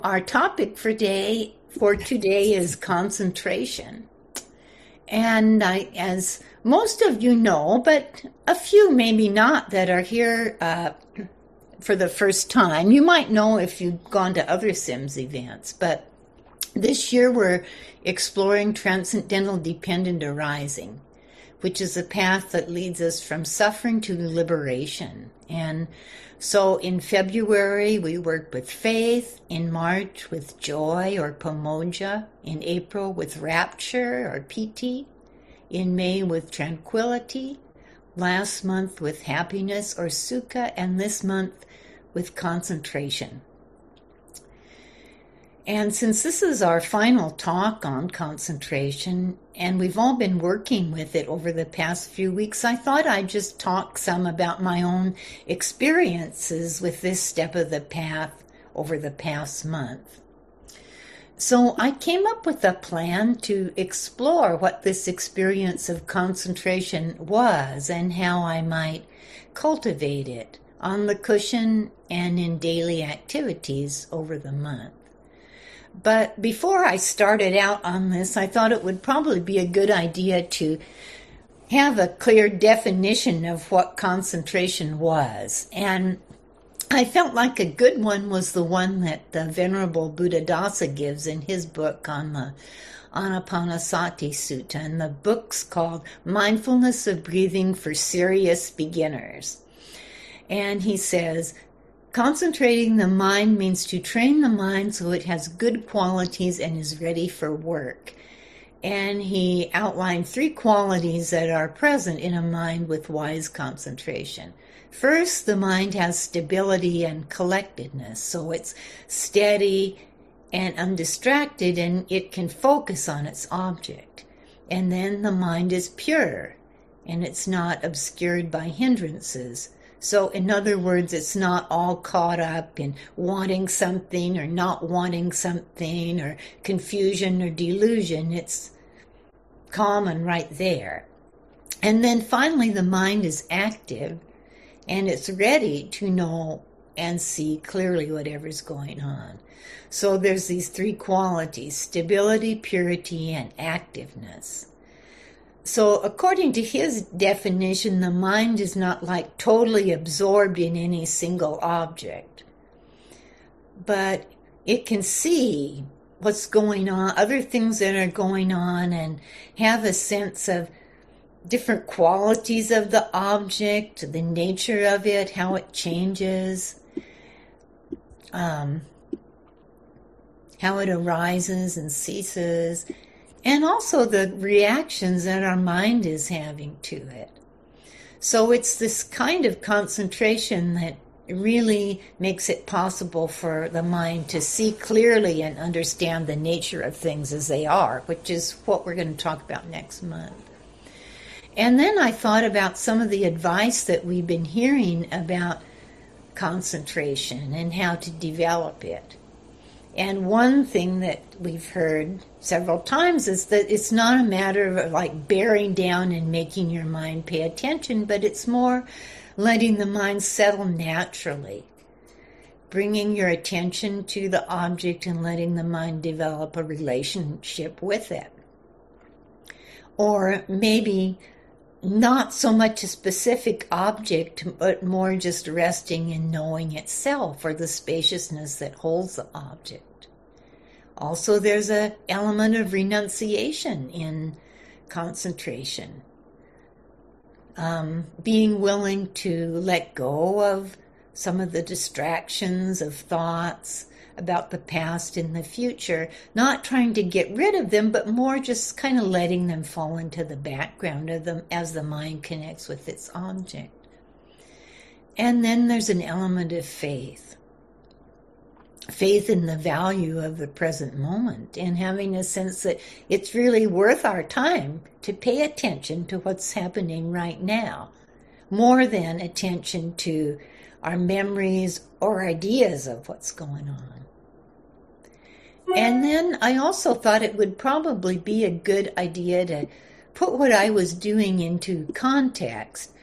Our topic for today is concentration. And as most of you know, but a few maybe not that are here for the first time, you might know if you've gone to other Sims events, but this year we're exploring Transcendental Dependent Arising, which is a path that leads us from suffering to liberation. And so in February, we worked with faith, in March with joy or Pomoja, in April with rapture or Piti, in May with tranquility, last month with happiness or Sukha, and this month with concentration. And since this is our final talk on concentration, and we've all been working with it over the past few weeks, I thought I'd just talk some about my own experiences with this step of the path over the past month. So I came up with a plan to explore what this experience of concentration was and how I might cultivate it on the cushion and in daily activities over the month. But before I started out on this, I thought it would probably be a good idea to have a clear definition of what concentration was. And I felt like a good one was the one that the Venerable Buddhadasa gives in his book on the Anapanasati Sutta. And the book's called Mindfulness of Breathing for Serious Beginners. And he says, concentrating the mind means to train the mind so it has good qualities and is ready for work. And he outlined 3 qualities that are present in a mind with wise concentration. First, the mind has stability and collectedness, so it's steady and undistracted and it can focus on its object. And then the mind is pure and it's not obscured by hindrances. So in other words, it's not all caught up in wanting something or not wanting something or confusion or delusion. It's calm and right there. And then finally, the mind is active and it's ready to know and see clearly whatever's going on. So there's these 3 qualities: stability, purity, and activeness. So according to his definition, the mind is not like totally absorbed in any single object, but it can see what's going on, other things that are going on, and have a sense of different qualities of the object, the nature of it, how it changes, how it arises and ceases, and also the reactions that our mind is having to it. So it's this kind of concentration that really makes it possible for the mind to see clearly and understand the nature of things as they are, which is what we're going to talk about next month. And then I thought about some of the advice that we've been hearing about concentration and how to develop it. And one thing that we've heard several times is that it's not a matter of like bearing down and making your mind pay attention, but it's more letting the mind settle naturally, bringing your attention to the object and letting the mind develop a relationship with it. Or maybe not so much a specific object, but more just resting in knowing itself or the spaciousness that holds the object. Also, there's an element of renunciation in concentration. Being willing to let go of some of the distractions of thoughts about the past and the future, not trying to get rid of them, but more just kind of letting them fall into the background of them as the mind connects with its object. And then there's an element of faith. Faith in the value of the present moment and having a sense that it's really worth our time to pay attention to what's happening right now, more than attention to our memories or ideas of what's going on. And then I also thought it would probably be a good idea to put what I was doing into context,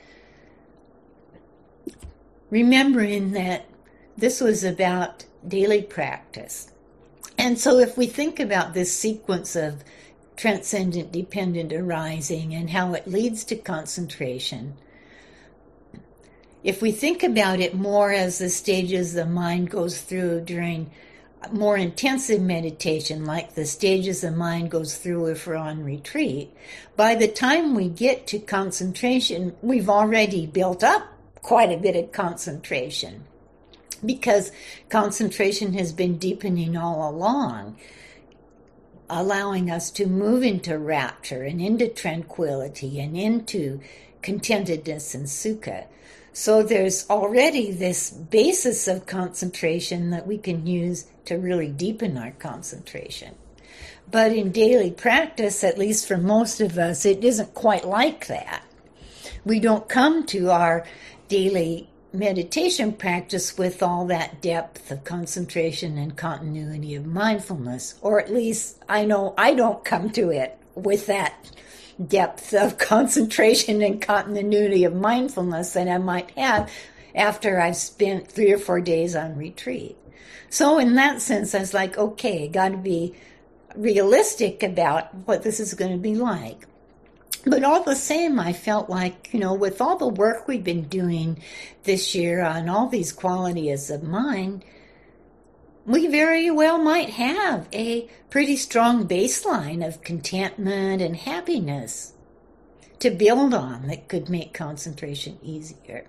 remembering that this was about daily practice. And so if we think about this sequence of transcendent dependent arising and how it leads to concentration, if we think about it more as the stages the mind goes through during more intensive meditation, like the stages the mind goes through if we're on retreat, by the time we get to concentration, we've already built up quite a bit of concentration, because concentration has been deepening all along, allowing us to move into rapture and into tranquility and into contentedness and sukha. So there's already this basis of concentration that we can use to really deepen our concentration. But in daily practice, at least for most of us, it isn't quite like that. We don't come to our daily meditation practice with all that depth of concentration and continuity of mindfulness, or at least I know I don't come to it with that depth of concentration and continuity of mindfulness that I might have after I've spent 3 or 4 days on retreat. So in that sense, I was like, okay, got to be realistic about what this is going to be like. But all the same, I felt like, with all the work we've been doing this year on all these qualities of mind, we very well might have a pretty strong baseline of contentment and happiness to build on that could make concentration easier.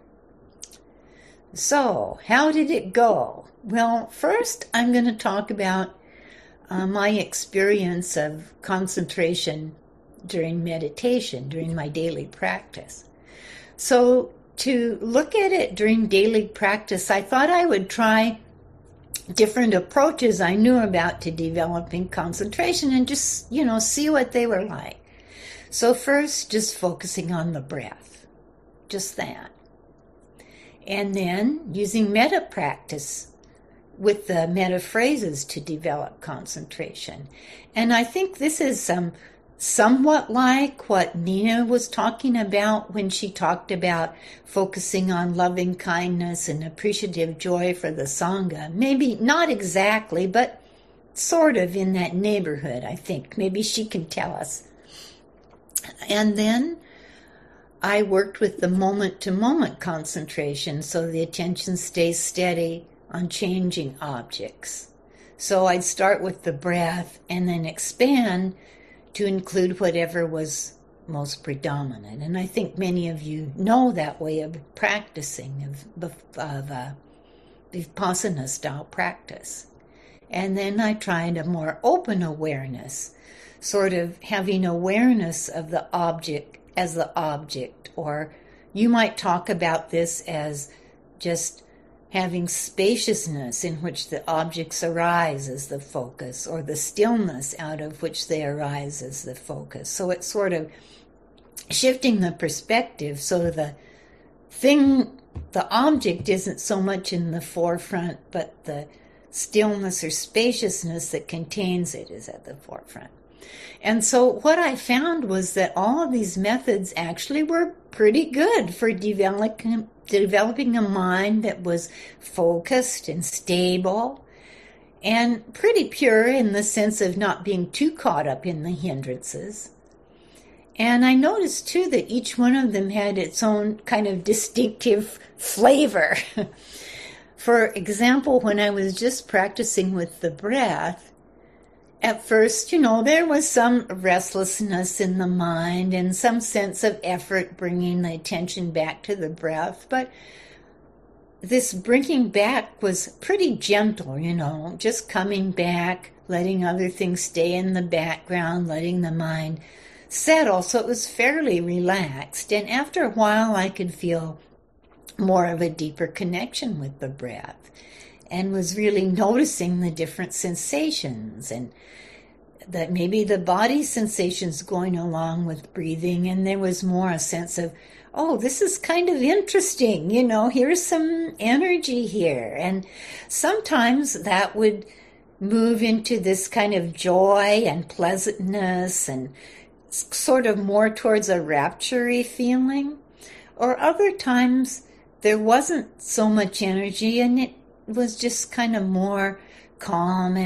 So, how did it go? Well, first I'm going to talk about my experience of concentration during meditation, during my daily practice. So, to look at it during daily practice, I thought I would try different approaches I knew about to developing concentration and just, see what they were like. So first, just focusing on the breath, just that. And then using metta practice with the metta phrases to develop concentration. And I think this is somewhat like what Nina was talking about when she talked about focusing on loving kindness and appreciative joy for the Sangha. Maybe not exactly, but sort of in that neighborhood, I think. Maybe she can tell us. And then I worked with the moment-to-moment concentration so the attention stays steady on changing objects. So I'd start with the breath and then expand to include whatever was most predominant. And I think many of you know that way of practicing, of Vipassana style practice. And then I tried a more open awareness, sort of having awareness of the object as the object, or you might talk about this as just having spaciousness in which the objects arise as the focus, or the stillness out of which they arise as the focus. So it's sort of shifting the perspective so the object isn't so much in the forefront, but the stillness or spaciousness that contains it is at the forefront. And so what I found was that all of these methods actually were pretty good for developing a mind that was focused and stable and pretty pure in the sense of not being too caught up in the hindrances. And I noticed too that each one of them had its own kind of distinctive flavor. For example, when I was just practicing with the breath, at first, there was some restlessness in the mind and some sense of effort bringing the attention back to the breath. But this bringing back was pretty gentle, just coming back, letting other things stay in the background, letting the mind settle. So it was fairly relaxed. And after a while, I could feel more of a deeper connection with the breath and was really noticing the different sensations, and that maybe the body sensations going along with breathing, and there was more a sense of, oh, this is kind of interesting, here's some energy here. And sometimes that would move into this kind of joy and pleasantness and sort of more towards a rapture-y feeling. Or other times there wasn't so much energy and it was just kind of more calm and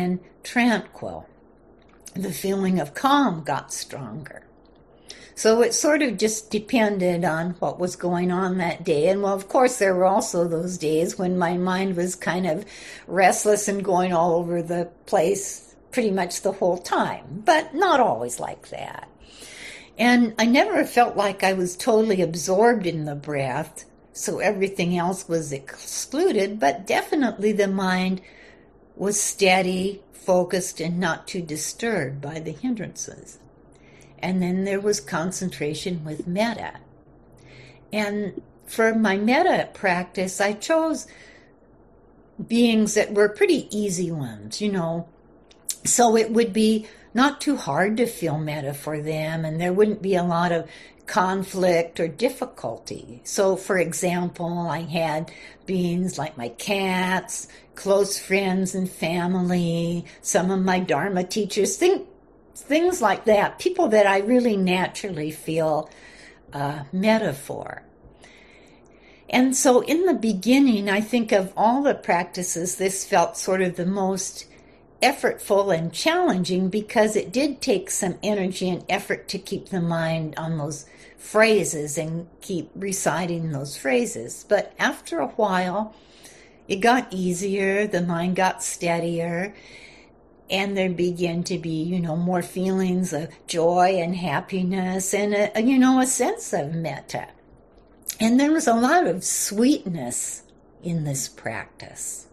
tranquil. The feeling of calm got stronger. So it sort of just depended on what was going on that day. And well, of course, there were also those days when my mind was kind of restless and going all over the place pretty much the whole time, but not always like that. And I never felt like I was totally absorbed in the breath, so everything else was excluded, but definitely the mind was steady, focused, and not too disturbed by the hindrances. And then there was concentration with metta. And for my metta practice, I chose beings that were pretty easy ones, So it would be not too hard to feel metta for them, and there wouldn't be a lot of conflict or difficulty. So, for example, I had beings like my cats, close friends and family, some of my Dharma teachers, things like that, people that I really naturally feel metta for. And so in the beginning, I think of all the practices, this felt sort of the most effortful and challenging because it did take some energy and effort to keep the mind on those phrases and keep reciting those phrases. But after a while, it got easier, the mind got steadier, and there began to be, more feelings of joy and happiness and, a sense of metta. And there was a lot of sweetness in this practice.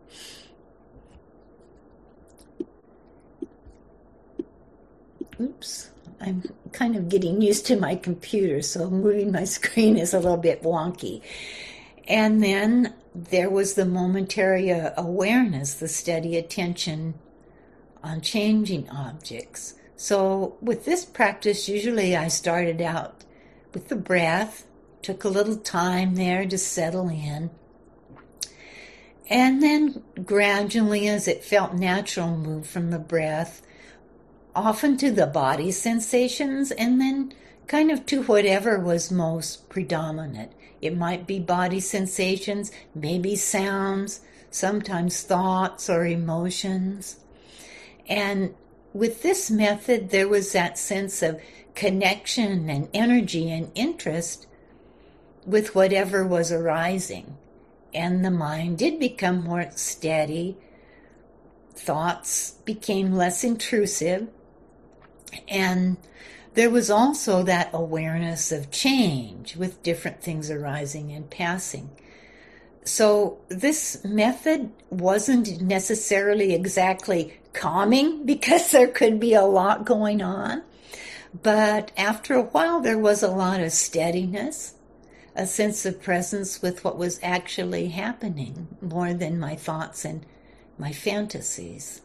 Oops, I'm kind of getting used to my computer, so moving my screen is a little bit wonky. And then there was the momentary awareness, the steady attention on changing objects. So with this practice, usually I started out with the breath, took a little time there to settle in, and then gradually, as it felt natural, moved from the breath often to the body sensations, and then kind of to whatever was most predominant. It might be body sensations, maybe sounds, sometimes thoughts or emotions. And with this method, there was that sense of connection and energy and interest with whatever was arising. And the mind did become more steady. Thoughts became less intrusive. And there was also that awareness of change with different things arising and passing. So this method wasn't necessarily exactly calming because there could be a lot going on. But after a while, there was a lot of steadiness, a sense of presence with what was actually happening more than my thoughts and my fantasies.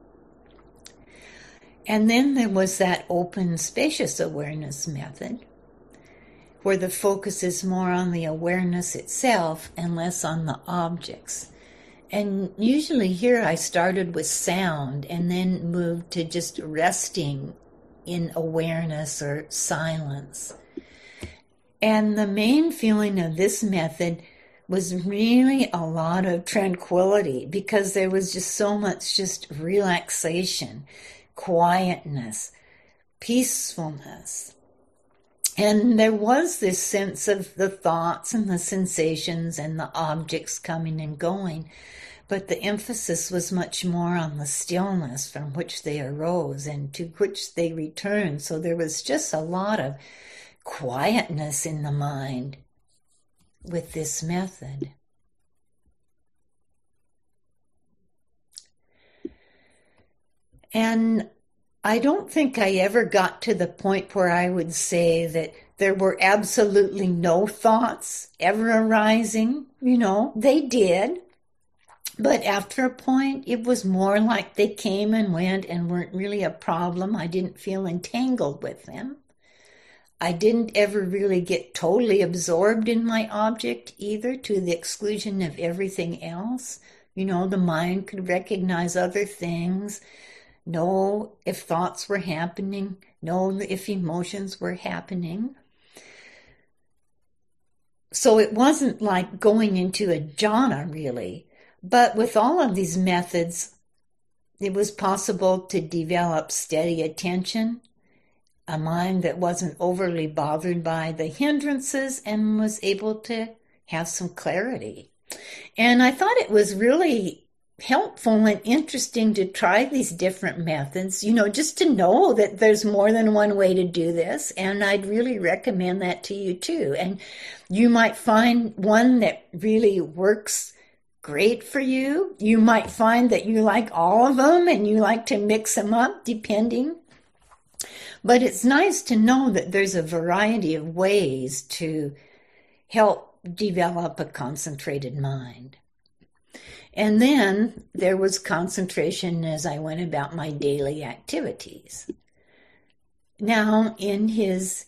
And then there was that open, spacious awareness method, where the focus is more on the awareness itself and less on the objects. And usually here I started with sound and then moved to just resting in awareness or silence. And the main feeling of this method was really a lot of tranquility because there was just so much just relaxation, quietness, peacefulness. And there was this sense of the thoughts and the sensations and the objects coming and going, but the emphasis was much more on the stillness from which they arose and to which they returned. So there was just a lot of quietness in the mind with this method. And I don't think I ever got to the point where I would say that there were absolutely no thoughts ever arising. They did. But after a point, it was more like they came and went and weren't really a problem. I didn't feel entangled with them. I didn't ever really get totally absorbed in my object either, to the exclusion of everything else. The mind could recognize other things, know if thoughts were happening, know if emotions were happening. So it wasn't like going into a jhana, really. But with all of these methods, it was possible to develop steady attention, a mind that wasn't overly bothered by the hindrances, and was able to have some clarity. And I thought it was really helpful and interesting to try these different methods, just to know that there's more than one way to do this. And I'd really recommend that to you too. And you might find one that really works great for you. You might find that you like all of them and you like to mix them up depending. But it's nice to know that there's a variety of ways to help develop a concentrated mind. And then there was concentration as I went about my daily activities. Now, in his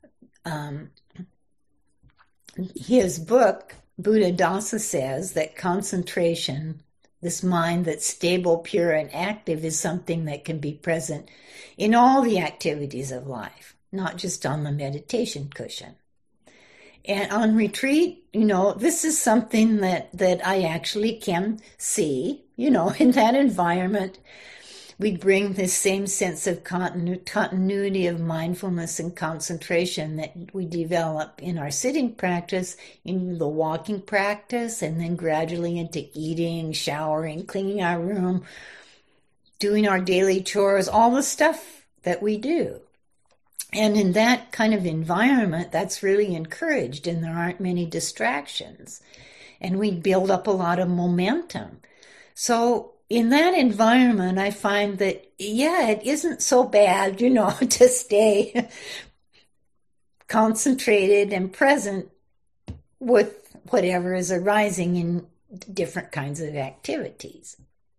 book, Buddhadasa says that concentration, this mind that's stable, pure, and active, is something that can be present in all the activities of life, not just on the meditation cushion. And on retreat, this is something that I actually can see, in that environment. We bring this same sense of continuity of mindfulness and concentration that we develop in our sitting practice, in the walking practice, and then gradually into eating, showering, cleaning our room, doing our daily chores, all the stuff that we do. And in that kind of environment, that's really encouraged, and there aren't many distractions. And we build up a lot of momentum. So in that environment, I find that, it isn't so bad, to stay concentrated and present with whatever is arising in different kinds of activities.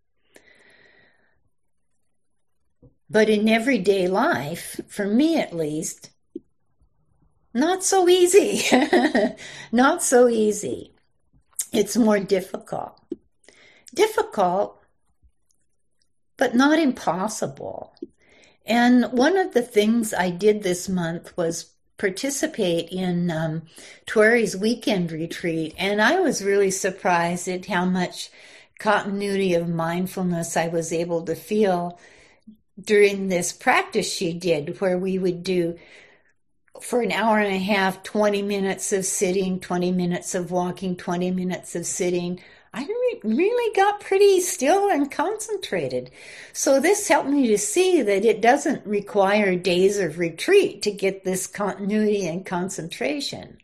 But in everyday life, for me at least, not so easy. Not so easy. It's more difficult. Difficult, but not impossible. And one of the things I did this month was participate in Tueri's weekend retreat, and I was really surprised at how much continuity of mindfulness I was able to feel during this practice she did, where we would do for an hour and a half, 20 minutes of sitting, 20 minutes of walking, 20 minutes of sitting. I really got pretty still and concentrated. So this helped me to see that it doesn't require days of retreat to get this continuity and concentration.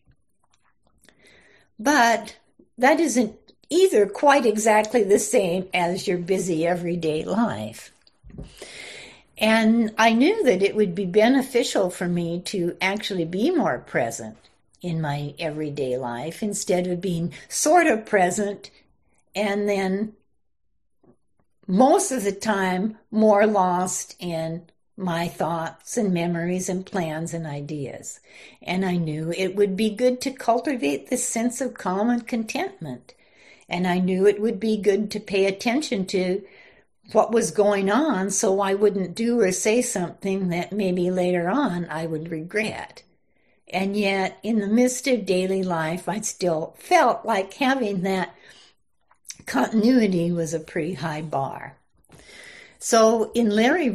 But that isn't either quite exactly the same as your busy everyday life. And I knew that it would be beneficial for me to actually be more present in my everyday life instead of being sort of present and then most of the time more lost in my thoughts and memories and plans and ideas. And I knew it would be good to cultivate this sense of calm and contentment. And I knew it would be good to pay attention to what was going on so I wouldn't do or say something that maybe later on I would regret. And yet, in the midst of daily life, I still felt like having that continuity was a pretty high bar. So in Larry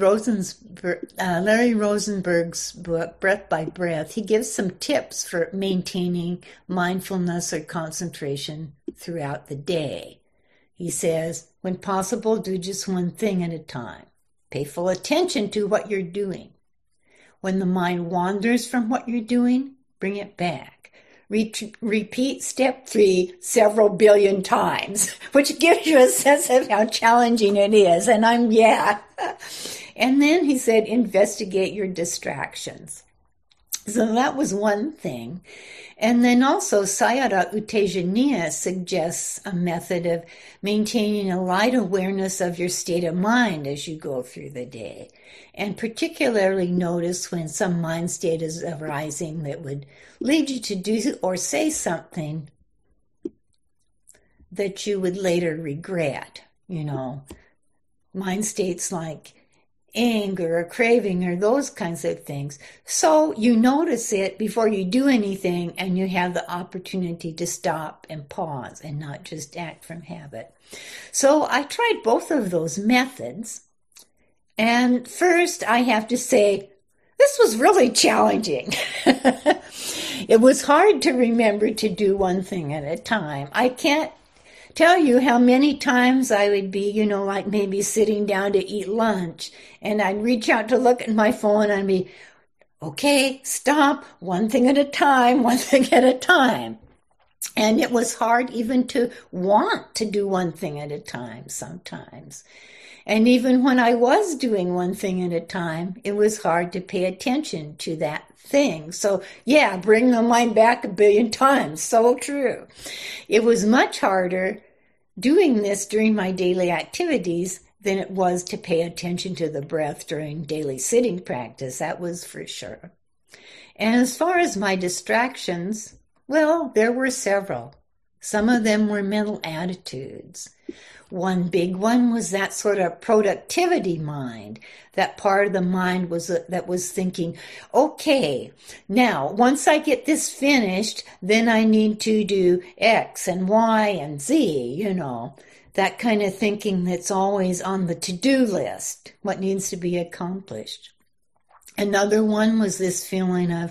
Rosenberg's book, Breath by Breath, he gives some tips for maintaining mindfulness or concentration throughout the day. He says, when possible, do just one thing at a time. Pay full attention to what you're doing. When the mind wanders from what you're doing, bring it back. Repeat step 3 several billion times, which gives you a sense of how challenging it is. And And then he said, investigate your distractions. So that was one thing. And then also Sayadaw U Tejaniya suggests a method of maintaining a light awareness of your state of mind as you go through the day. And particularly notice when some mind state is arising that would lead you to do or say something that you would later regret. Mind states like anger or craving or those kinds of things. So you notice it before you do anything and you have the opportunity to stop and pause and not just act from habit. So I tried both of those methods And first, I have to say, this was really challenging. It was hard to remember to do one thing at a time. I can't tell you how many times I would be, like maybe sitting down to eat lunch, and I'd reach out to look at my phone and I'd be, okay, stop, one thing at a time, one thing at a time. And it was hard even to want to do one thing at a time sometimes. And even when I was doing one thing at a time, it was hard to pay attention to that thing. So yeah, bring the mind back a billion times. So true. It was much harder doing this during my daily activities than it was to pay attention to the breath during daily sitting practice. That was for sure. And as far as my distractions, well, there were several. Some of them were mental attitudes. One big one was that sort of productivity mind, that part of the mind that was thinking, okay, now once I get this finished, then I need to do X and Y and Z, that kind of thinking that's always on the to-do list, what needs to be accomplished. Another one was this feeling of,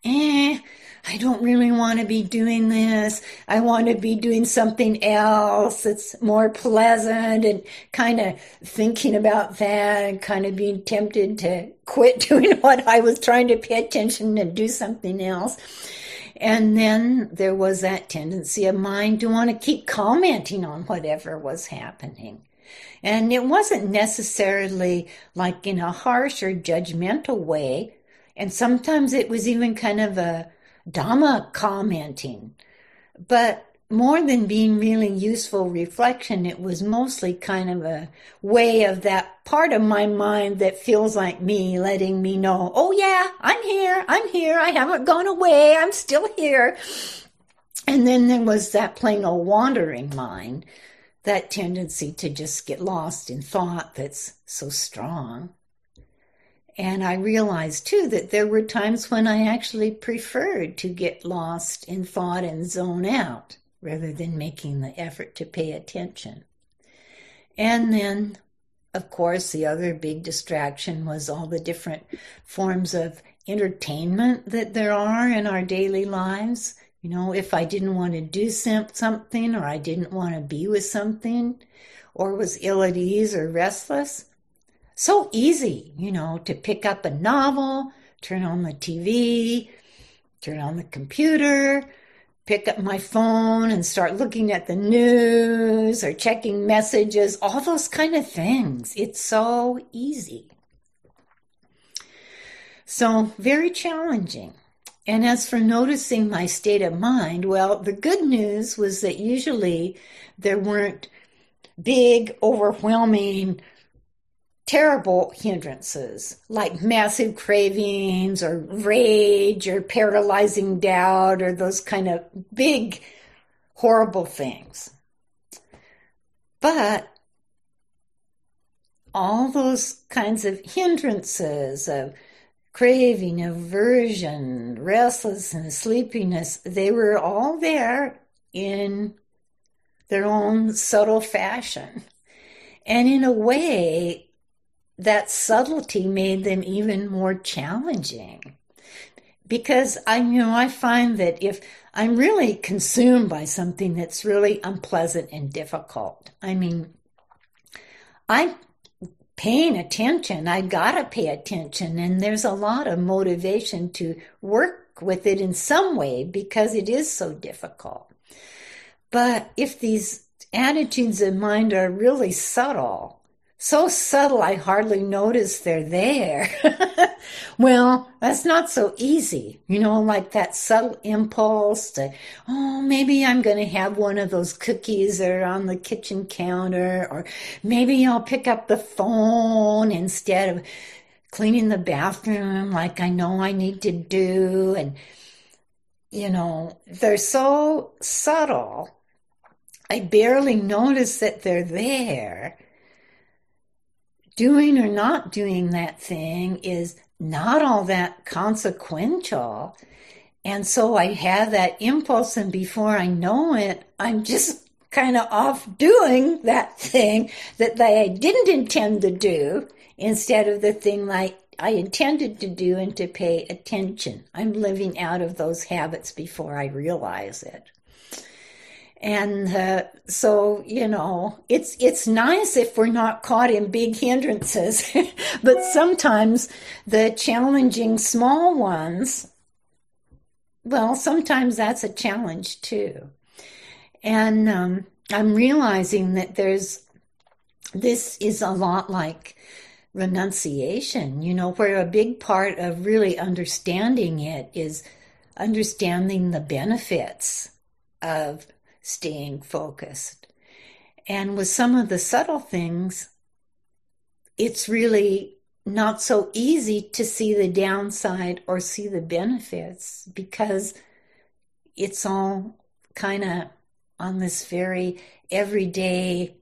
I don't really want to be doing this. I want to be doing something else that's more pleasant, and kind of thinking about that and kind of being tempted to quit doing what I was trying to pay attention and do something else. And then there was that tendency of mine to want to keep commenting on whatever was happening. And it wasn't necessarily like in a harsh or judgmental way. And sometimes it was even kind of a Dhamma commenting. But more than being really useful reflection, it was mostly kind of a way of that part of my mind that feels like me, letting me know, oh yeah, I'm here, I haven't gone away, I'm still here. And then there was that plain old wandering mind, that tendency to just get lost in thought that's so strong. And I realized, too, that there were times when I actually preferred to get lost in thought and zone out rather than making the effort to pay attention. And then, of course, the other big distraction was all the different forms of entertainment that there are in our daily lives. If I didn't want to do something, or I didn't want to be with something, or was ill at ease or restless, so easy, to pick up a novel, turn on the TV, turn on the computer, pick up my phone and start looking at the news or checking messages, all those kind of things. It's so easy. So very challenging. And as for noticing my state of mind, well, the good news was that usually there weren't big, overwhelming, terrible hindrances like massive cravings or rage or paralyzing doubt or those kind of big, horrible things. But all those kinds of hindrances of craving, aversion, restlessness, sleepiness, they were all there in their own subtle fashion. And in a way, that subtlety made them even more challenging. Because I find that if I'm really consumed by something that's really unpleasant and difficult, I'm paying attention. I gotta pay attention, and there's a lot of motivation to work with it in some way because it is so difficult. But if these attitudes of mind are really subtle, so subtle I hardly notice they're there, well, that's not so easy. Like that subtle impulse to, maybe I'm going to have one of those cookies that are on the kitchen counter, or maybe I'll pick up the phone instead of cleaning the bathroom like I know I need to do. And, they're so subtle, I barely notice that they're there. Doing or not doing that thing is not all that consequential. And so I have that impulse, and before I know it, I'm just kind of off doing that thing that I didn't intend to do instead of the thing like I intended to do and to pay attention. I'm living out of those habits before I realize it. And so, it's nice if we're not caught in big hindrances, but sometimes the challenging small ones, well, sometimes that's a challenge too. And I'm realizing that this is a lot like renunciation, where a big part of really understanding it is understanding the benefits of staying focused. And with some of the subtle things, it's really not so easy to see the downside or see the benefits because it's all kind of on this very everyday,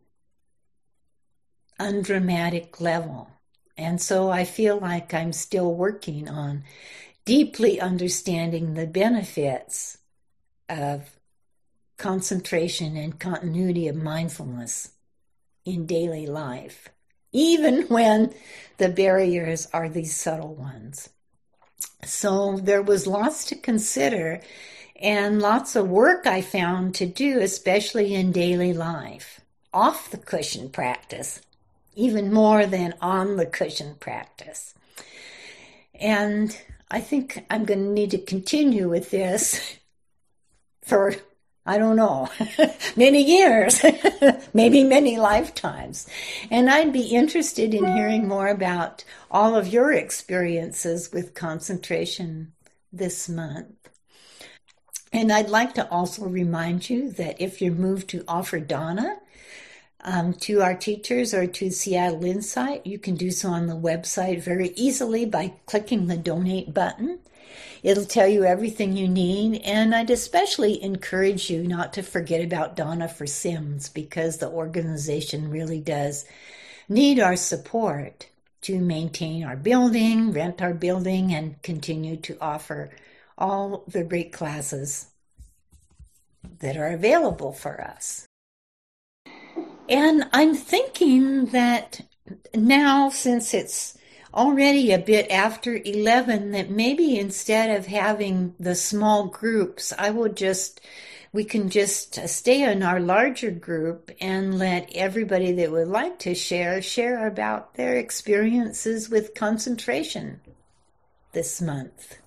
undramatic level. And so I feel like I'm still working on deeply understanding the benefits of concentration and continuity of mindfulness in daily life, even when the barriers are these subtle ones. So there was lots to consider and lots of work I found to do, especially in daily life, off the cushion practice, even more than on the cushion practice. And I think I'm going to need to continue with this for I don't know, many years, maybe many lifetimes. And I'd be interested in hearing more about all of your experiences with concentration this month. And I'd like to also remind you that if you're moved to offer Dana to our teachers or to Seattle Insight, you can do so on the website very easily by clicking the donate button. It'll tell you everything you need, and I'd especially encourage you not to forget about Dana for Sims because the organization really does need our support to maintain our building, rent our building, and continue to offer all the great classes that are available for us. And I'm thinking that now, since it's already a bit after 11, that maybe instead of having the small groups, we can just stay in our larger group and let everybody that would like to share about their experiences with concentration this month.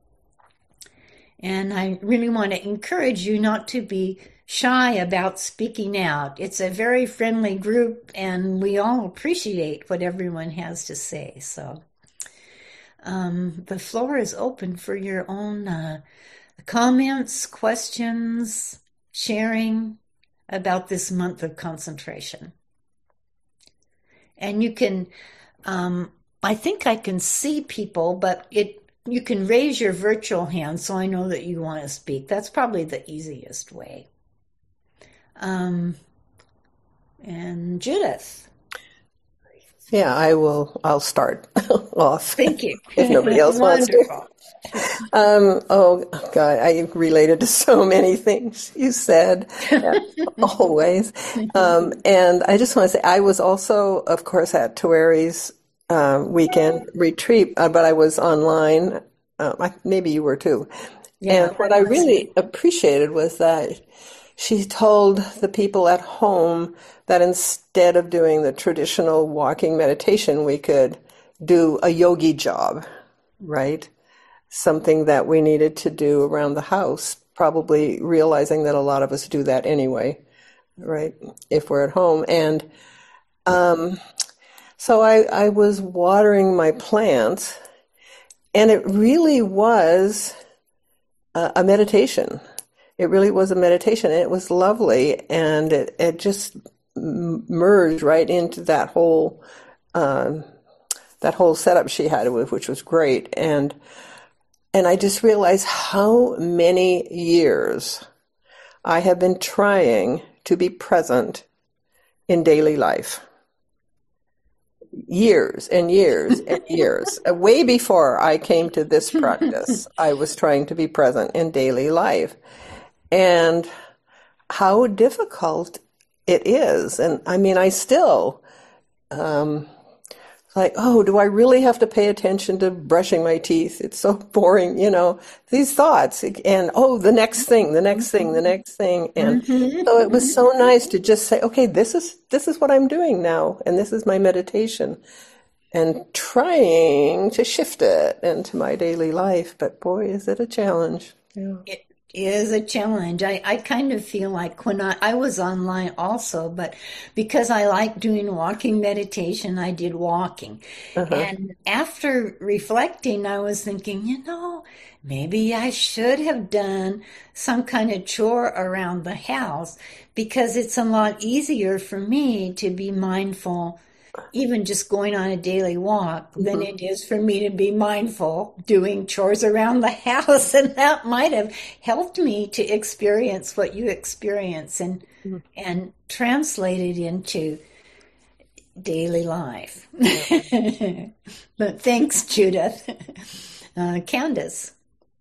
And I really want to encourage you not to be shy about speaking out. It's a very friendly group, and we all appreciate what everyone has to say. So the floor is open for your own comments, questions, sharing about this month of concentration. And you can, I think I can see people, but you can raise your virtual hand so I know that you want to speak. That's probably the easiest way. And Judith. Yeah, I'll start off. Thank you. If nobody else wants to. Oh, God, I related to so many things you said, always. And I just want to say, I was also, of course, at Taweri's weekend retreat, but I was online. Maybe you were too. Yeah, and what I really appreciated was that she told the people at home that instead of doing the traditional walking meditation, we could do a yogi job, right? Something that we needed to do around the house, probably realizing that a lot of us do that anyway, right? If we're at home. And so I was watering my plants, and it really was a meditation. It really was a meditation, and it was lovely, and it just merged right into that whole setup she had, which was great. And I just realized how many years I have been trying to be present in daily life. Years and years and years. Way before I came to this practice, I was trying to be present in daily life. And how difficult it is. And I mean, I still, like, oh, do I really have to pay attention to brushing my teeth? It's so boring, these thoughts. And, oh, the next thing, the next thing, the next thing. And so it was so nice to just say, okay, this is what I'm doing now. And this is my meditation. And trying to shift it into my daily life. But boy, is it a challenge. Yeah. It is a challenge. I kind of feel like when I was online also, but because I like doing walking meditation, I did walking. And after reflecting, I was thinking, maybe I should have done some kind of chore around the house, because it's a lot easier for me to be mindful even just going on a daily walk than it is for me to be mindful doing chores around the house. And that might have helped me to experience what you experience and translate it into daily life. But thanks, Judith. Candace.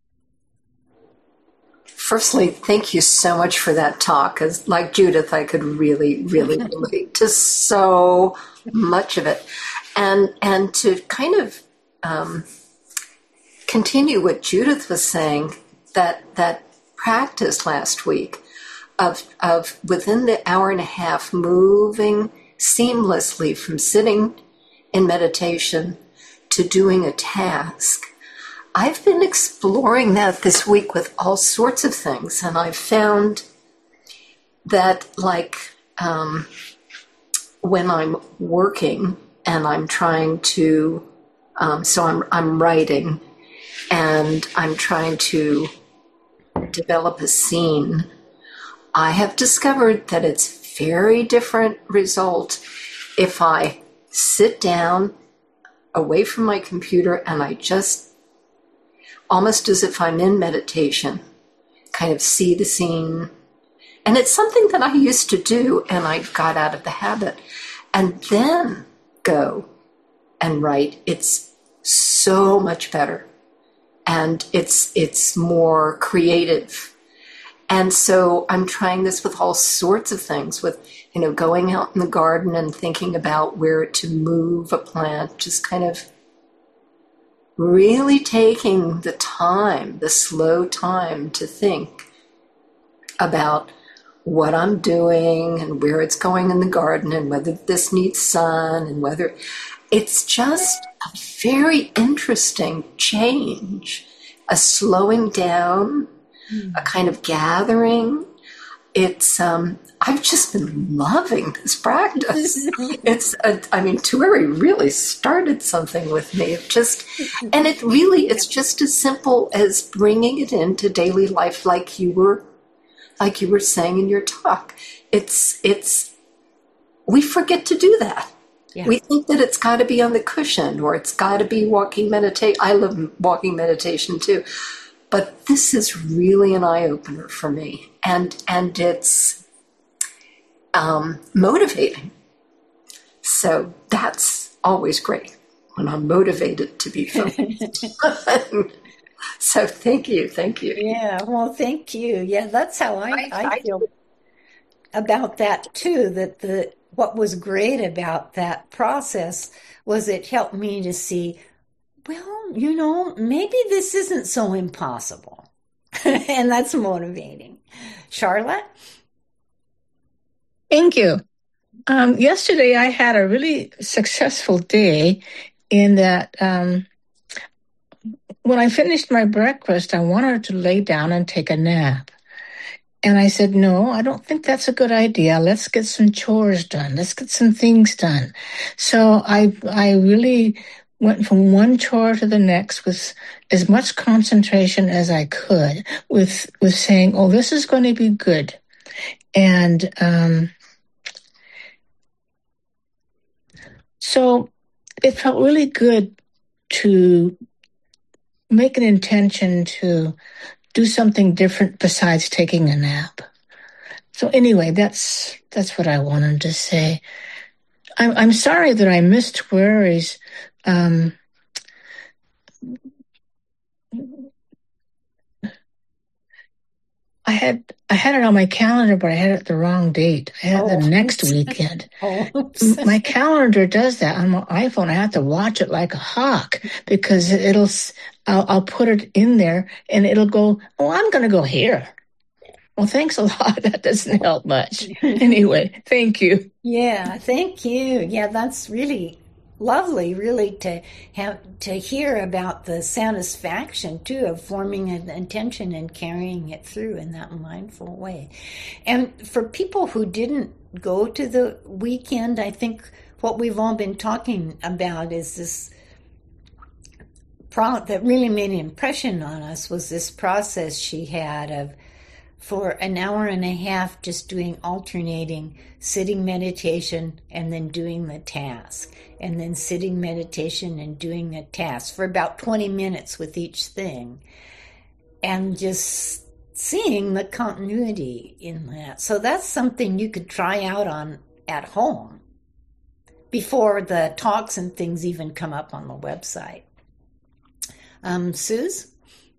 Firstly, thank you so much for that talk. As like Judith, I could really, really relate to so much of it, and to kind of continue what Judith was saying, that practice last week of within the hour and a half moving seamlessly from sitting in meditation to doing a task. I've been exploring that this week with all sorts of things, and I've found that, like, when I'm working and I'm trying to, so I'm writing and I'm trying to develop a scene, I have discovered that it's very different result if I sit down away from my computer and I just, almost as if I'm in meditation, kind of see the scene. And it's something that I used to do, and I got out of the habit. And then go and write. It's so much better. And it's more creative. And so I'm trying this with all sorts of things, with, going out in the garden and thinking about where to move a plant, just kind of really taking the time, the slow time to think about what I'm doing and where it's going in the garden and whether this needs sun and whether it's just a very interesting change, a slowing down, a kind of gathering. It's, I've just been loving this practice. Tueri really started something with me. And it's just as simple as bringing it into daily life, like you were saying in your talk. We forget to do that. Yeah. We think that it's got to be on the cushion or it's got to be walking meditation. I love walking meditation too. But this is really an eye-opener for me. And it's motivating. So that's always great when I'm motivated to be focused. So thank you. Yeah, well, thank you. Yeah, that's how I feel about that too, that what was great about that process was it helped me to see, well, maybe this isn't so impossible. And that's motivating. Charlotte? Thank you. Yesterday, I had a really successful day in that when I finished my breakfast, I wanted to lay down and take a nap. And I said, no, I don't think that's a good idea. Let's get some chores done. Let's get some things done. So I really went from one chore to the next with as much concentration as I could with saying, oh, this is going to be good. And so it felt really good to make an intention to do something different besides taking a nap. So anyway, that's what I wanted to say. I'm sorry that I missed Tueri's I had it on my calendar, but I had it the wrong date. I had the next weekend. My calendar does that on my iPhone. I have to watch it like a hawk because I'll put it in there and it'll go, oh, I'm going to go here. Well, thanks a lot. That doesn't help much. Anyway, thank you. Yeah, thank you. Yeah, that's really lovely, really, to hear about the satisfaction too of forming an intention and carrying it through in that mindful way. And for people who didn't go to the weekend, I think what we've all been talking about is this that really made an impression on us was this process she had of, for an hour and a half, just doing alternating sitting meditation and then doing the task, and then sitting meditation and doing a task for about 20 minutes with each thing, and just seeing the continuity in that. So that's something you could try out at home before the talks and things even come up on the website. Suze?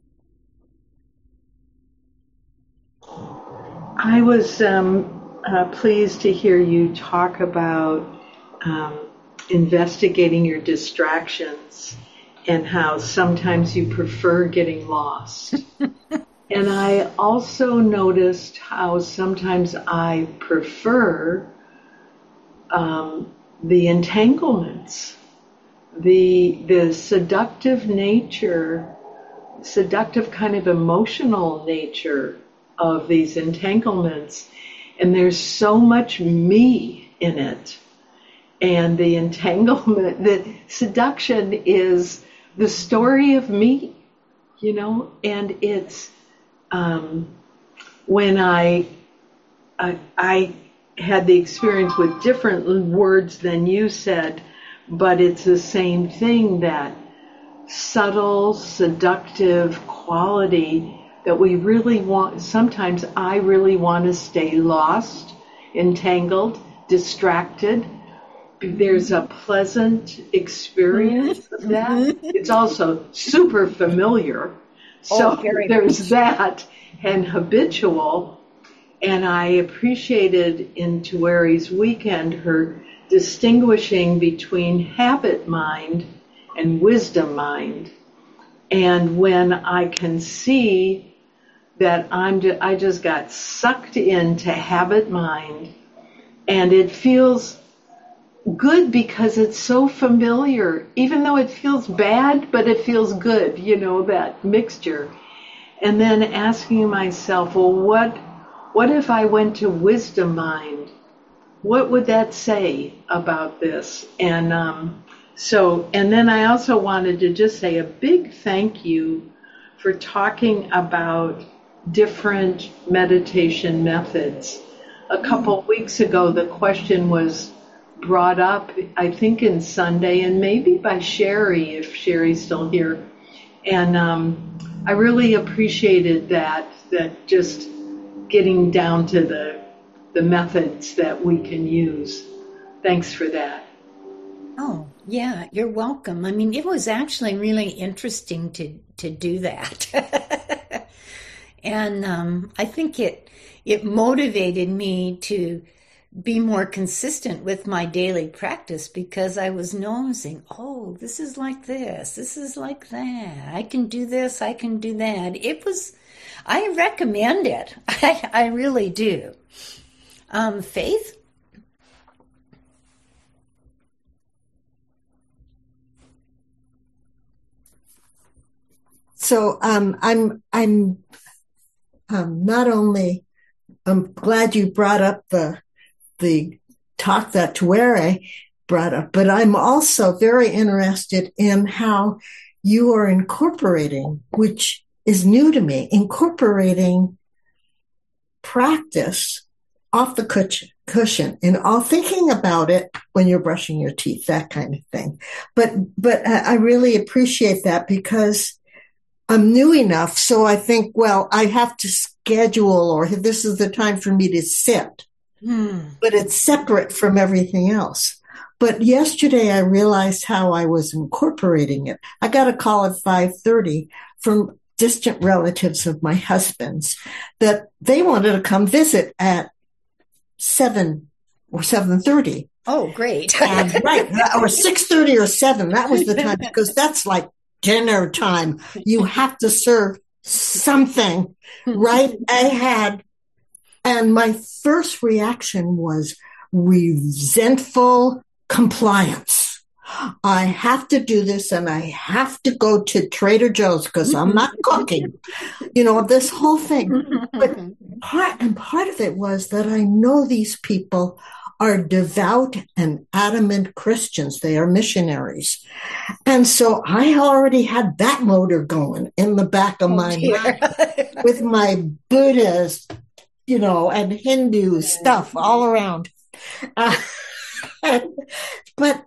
I was pleased to hear you talk about investigating your distractions and how sometimes you prefer getting lost. And I also noticed how sometimes I prefer the entanglements, the seductive nature, seductive kind of emotional nature of these entanglements. And there's so much me in it. And the entanglement, the seduction is the story of me, and it's when I had the experience with different words than you said, but it's the same thing, that subtle, seductive quality that we really want. Sometimes I really want to stay lost, entangled, distracted. There's a pleasant experience of that. It's also super familiar. So there's that, and habitual. And I appreciated in Tuweri's weekend her distinguishing between habit mind and wisdom mind. And when I can see that I just got sucked into habit mind, and it feels good because it's so familiar, even though it feels bad, but it feels good, that mixture. And then asking myself, well, what if I went to wisdom mind? What would that say about this? And and then I also wanted to just say a big thank you for talking about different meditation methods. A couple of weeks ago, the question was brought up, I think in Sunday, and maybe by Sherry, if Sherry's still here. And I really appreciated that just getting down to the methods that we can use. Thanks for that. Oh, yeah, you're welcome. I mean, it was actually really interesting to do that. And I think it motivated me to be more consistent with my daily practice, because I was noticing, oh, this is like this is like that. I can do this, I can do that. I recommend it. I really do. Faith? So I'm not only I'm glad you brought up the talk that Tuweri brought up, but I'm also very interested in how you are incorporating, which is new to me, incorporating practice off the cushion and all, thinking about it when you're brushing your teeth, that kind of thing. But I really appreciate that, because I'm new enough. So I think, well, I have to schedule, or this is the time for me to sit, but it's separate from everything else. But yesterday I realized how I was incorporating it. I got a call at 5:30 from distant relatives of my husband's that they wanted to come visit at 7 or 7:30. Oh, great. Right. Or 6:30 or 7. That was the time, because that's like dinner time. You have to serve something, right? And my first reaction was resentful compliance. I have to do this, and I have to go to Trader Joe's because I'm not cooking. This whole thing. But part of it was that I know these people are devout and adamant Christians. They are missionaries. And so I already had that motor going in the back of my mind with my Buddhist, and Hindu stuff all around. But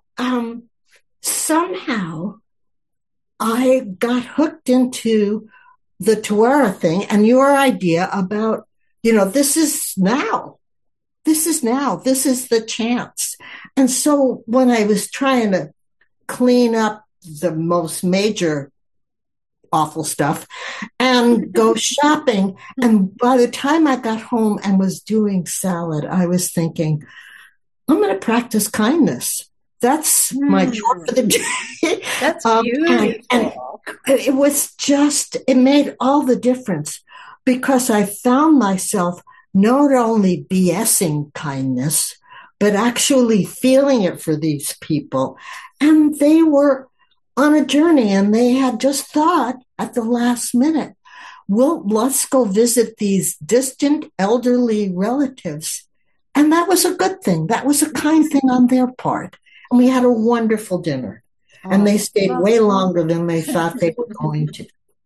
somehow I got hooked into the Tawara thing and your idea about, this is now. This is now. This is the chance. And so when I was trying to clean up the most major awful stuff and go shopping, and by the time I got home and was doing salad, I was thinking, I'm going to practice kindness. That's my chore for the day. That's beautiful. And it was it made all the difference, because I found myself not only BSing kindness, but actually feeling it for these people. And they were on a journey, and they had just thought at the last minute, well, let's go visit these distant elderly relatives. And that was a good thing. That was a kind thing on their part. And we had a wonderful dinner. And they stayed way longer than they thought they were going to.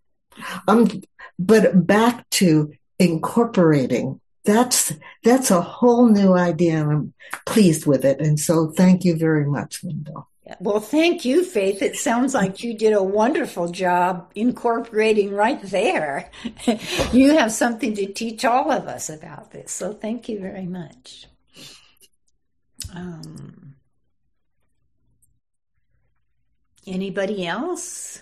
But back to incorporating. That's a whole new idea, and I'm pleased with it. And so thank you very much, Linda. Well, thank you, Faith. It sounds like you did a wonderful job incorporating right there. You have something to teach all of us about this. So thank you very much. Anybody else?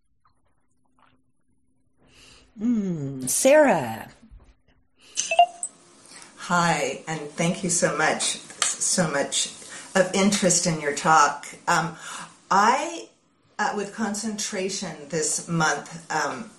Sarah. Hi, and thank you so much of interest in your talk. I, with concentration this month,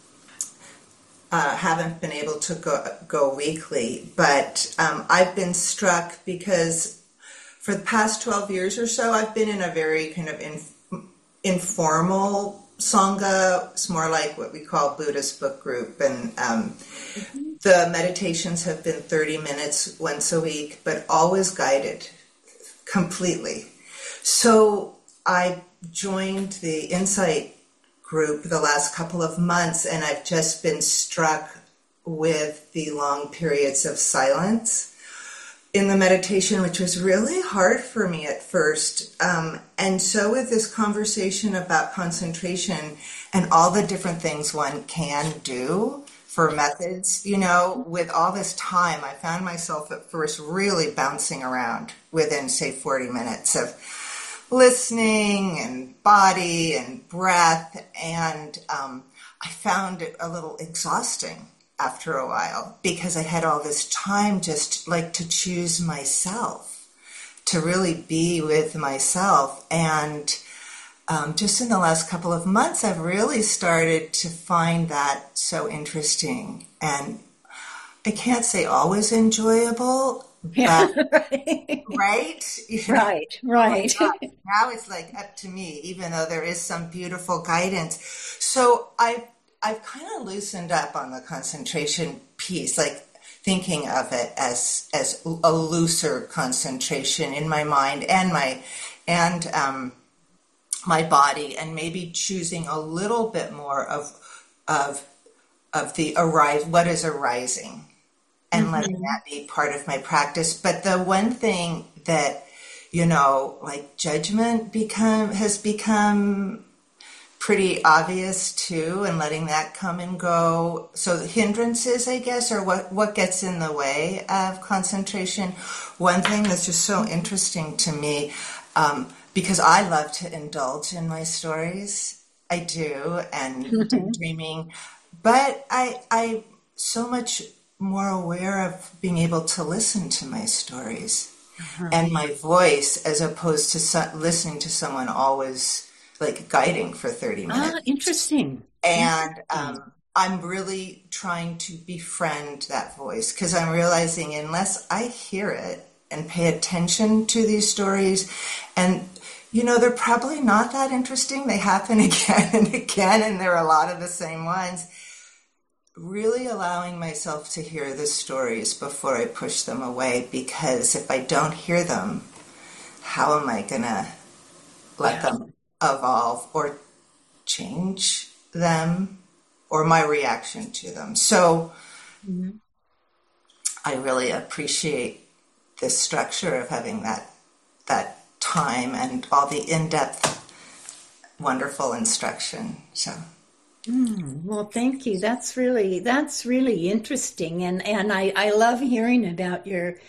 haven't been able to go weekly, but I've been struck because for the past 12 years or so, I've been in a very kind of informal Sangha. It's more like what we call Buddhist book group, and the meditations have been 30 minutes once a week, but always guided completely. So I joined the Insight group the last couple of months, and I've just been struck with the long periods of silence in the meditation, which was really hard for me at first. And so with this conversation about concentration and all the different things one can do for methods, with all this time, I found myself at first really bouncing around within, say, 40 minutes of listening and body and breath. And I found it a little exhausting after a while, because I had all this time just like to choose myself, to really be with myself. And just in the last couple of months, I've really started to find that so interesting. And I can't say always enjoyable, Yeah, but, right? right. Now it's like up to me, even though there is some beautiful guidance. So I've kind of loosened up on the concentration piece, like thinking of it as a looser concentration in my mind and my body, and maybe choosing a little bit more of the what is arising, and letting that be part of my practice. But the one thing that, like judgment has become pretty obvious too, and letting that come and go. So the hindrances, I guess, or what gets in the way of concentration. One thing that's just so interesting to me, because I love to indulge in my stories, I do, and dreaming. But I'm so much more aware of being able to listen to my stories and my voice, as opposed to listening to someone always like guiding for 30 minutes. Interesting. And I'm really trying to befriend that voice, because I'm realizing unless I hear it and pay attention to these stories, and they're probably not that interesting. They happen again and again, and there are a lot of the same ones. Really allowing myself to hear the stories before I push them away, because if I don't hear them, how am I going to let them evolve or change them, or my reaction to them? So I really appreciate this structure of having that time and all the in-depth, wonderful instruction. So. Well, thank you. That's really interesting, and I love hearing about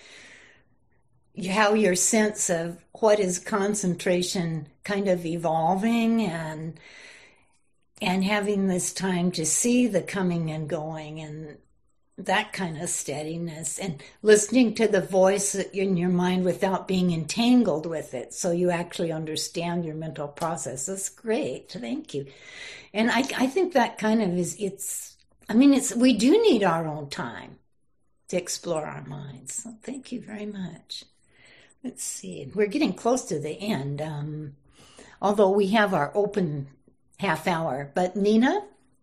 how your sense of what is concentration kind of evolving, and having this time to see the coming and going, and that kind of steadiness, and listening to the voice in your mind without being entangled with it, so you actually understand your mental process. That's great. Thank you. And I think that kind of we do need our own time to explore our minds. So thank you very much. Let's see. We're getting close to the end, although we have our open half hour. But Nina?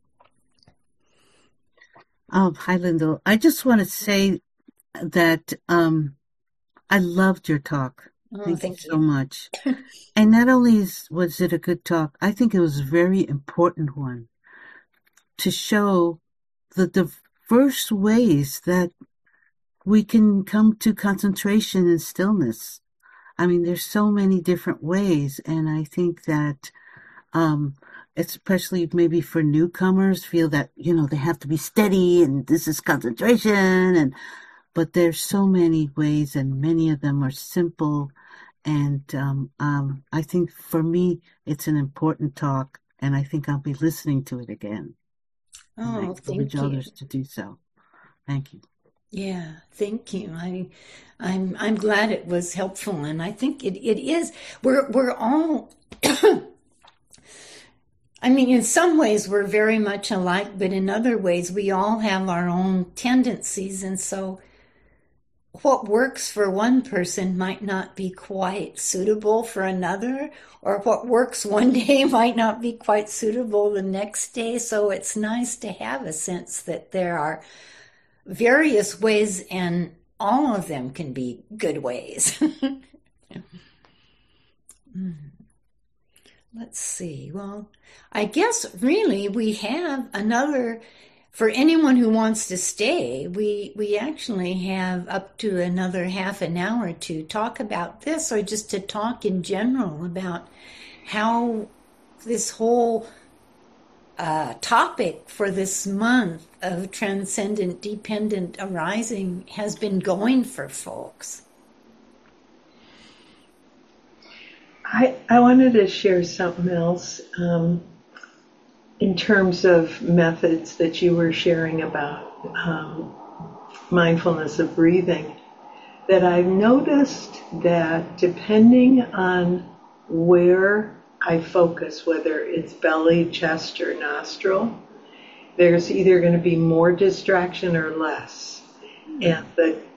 Oh, hi, Lyndall. I just want to say that I loved your talk. Thank you so much. And not only was it a good talk, I think it was a very important one to show the diverse ways that we can come to concentration and stillness. I mean, there's so many different ways, and I think that especially maybe for newcomers, feel that, they have to be steady and this is concentration, but there's so many ways, and many of them are simple. And I think for me, it's an important talk, and I think I'll be listening to it again. Oh, and I thank you. Others to do so. Thank you. Yeah, thank you. I'm glad it was helpful, and I think it is. We're all. I mean, in some ways we're very much alike, but in other ways we all have our own tendencies, and so what works for one person might not be quite suitable for another, or what works one day might not be quite suitable the next day. So it's nice to have a sense that there are various ways, and all of them can be good ways. Let's see. Well, I guess really we have another. For anyone who wants to stay, we actually have up to another half an hour to talk about this, or just to talk in general about how this whole topic for this month of transcendent dependent arising has been going for folks. I wanted to share something else. In terms of methods that you were sharing about mindfulness of breathing, that I've noticed that depending on where I focus, whether it's belly, chest, or nostril, there's either going to be more distraction or less. And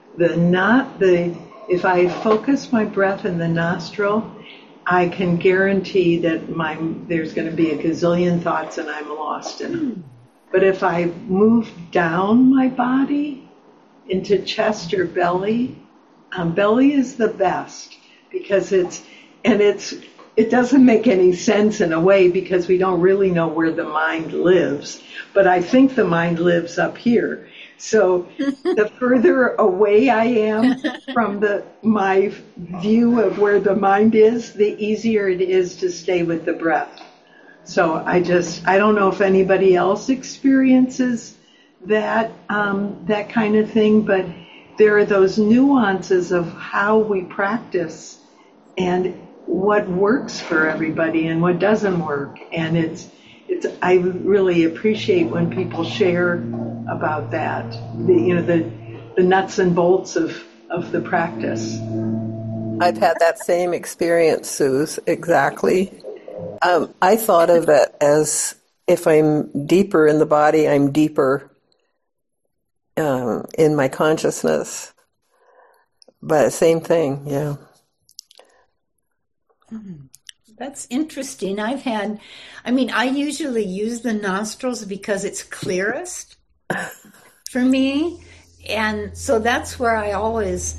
if I focus my breath in the nostril, I can guarantee that there's going to be a gazillion thoughts and I'm lost in them. But if I move down my body into chest or belly, belly is the best, because it doesn't make any sense in a way, because we don't really know where the mind lives. But I think the mind lives up here. So the further away I am from my view of where the mind is, the easier it is to stay with the breath. So I don't know if anybody else experiences that kind of thing, but there are those nuances of how we practice and what works for everybody and what doesn't work. And it's I really appreciate when people share about that, the nuts and bolts of the practice. I've had that same experience, Suze, exactly. I thought of it as if I'm deeper in the body, I'm deeper in my consciousness. But same thing, yeah. That's interesting. I usually use the nostrils because it's clearest for me. And so that's where I always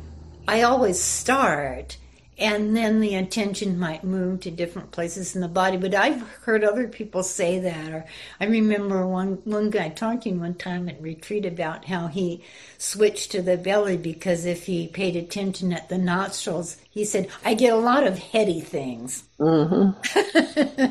start. And then the attention might move to different places in the body. But I've heard other people say that. Or I remember one guy talking one time at retreat about how he switched to the belly because if he paid attention at the nostrils, he said, I get a lot of heady things. Mm-hmm.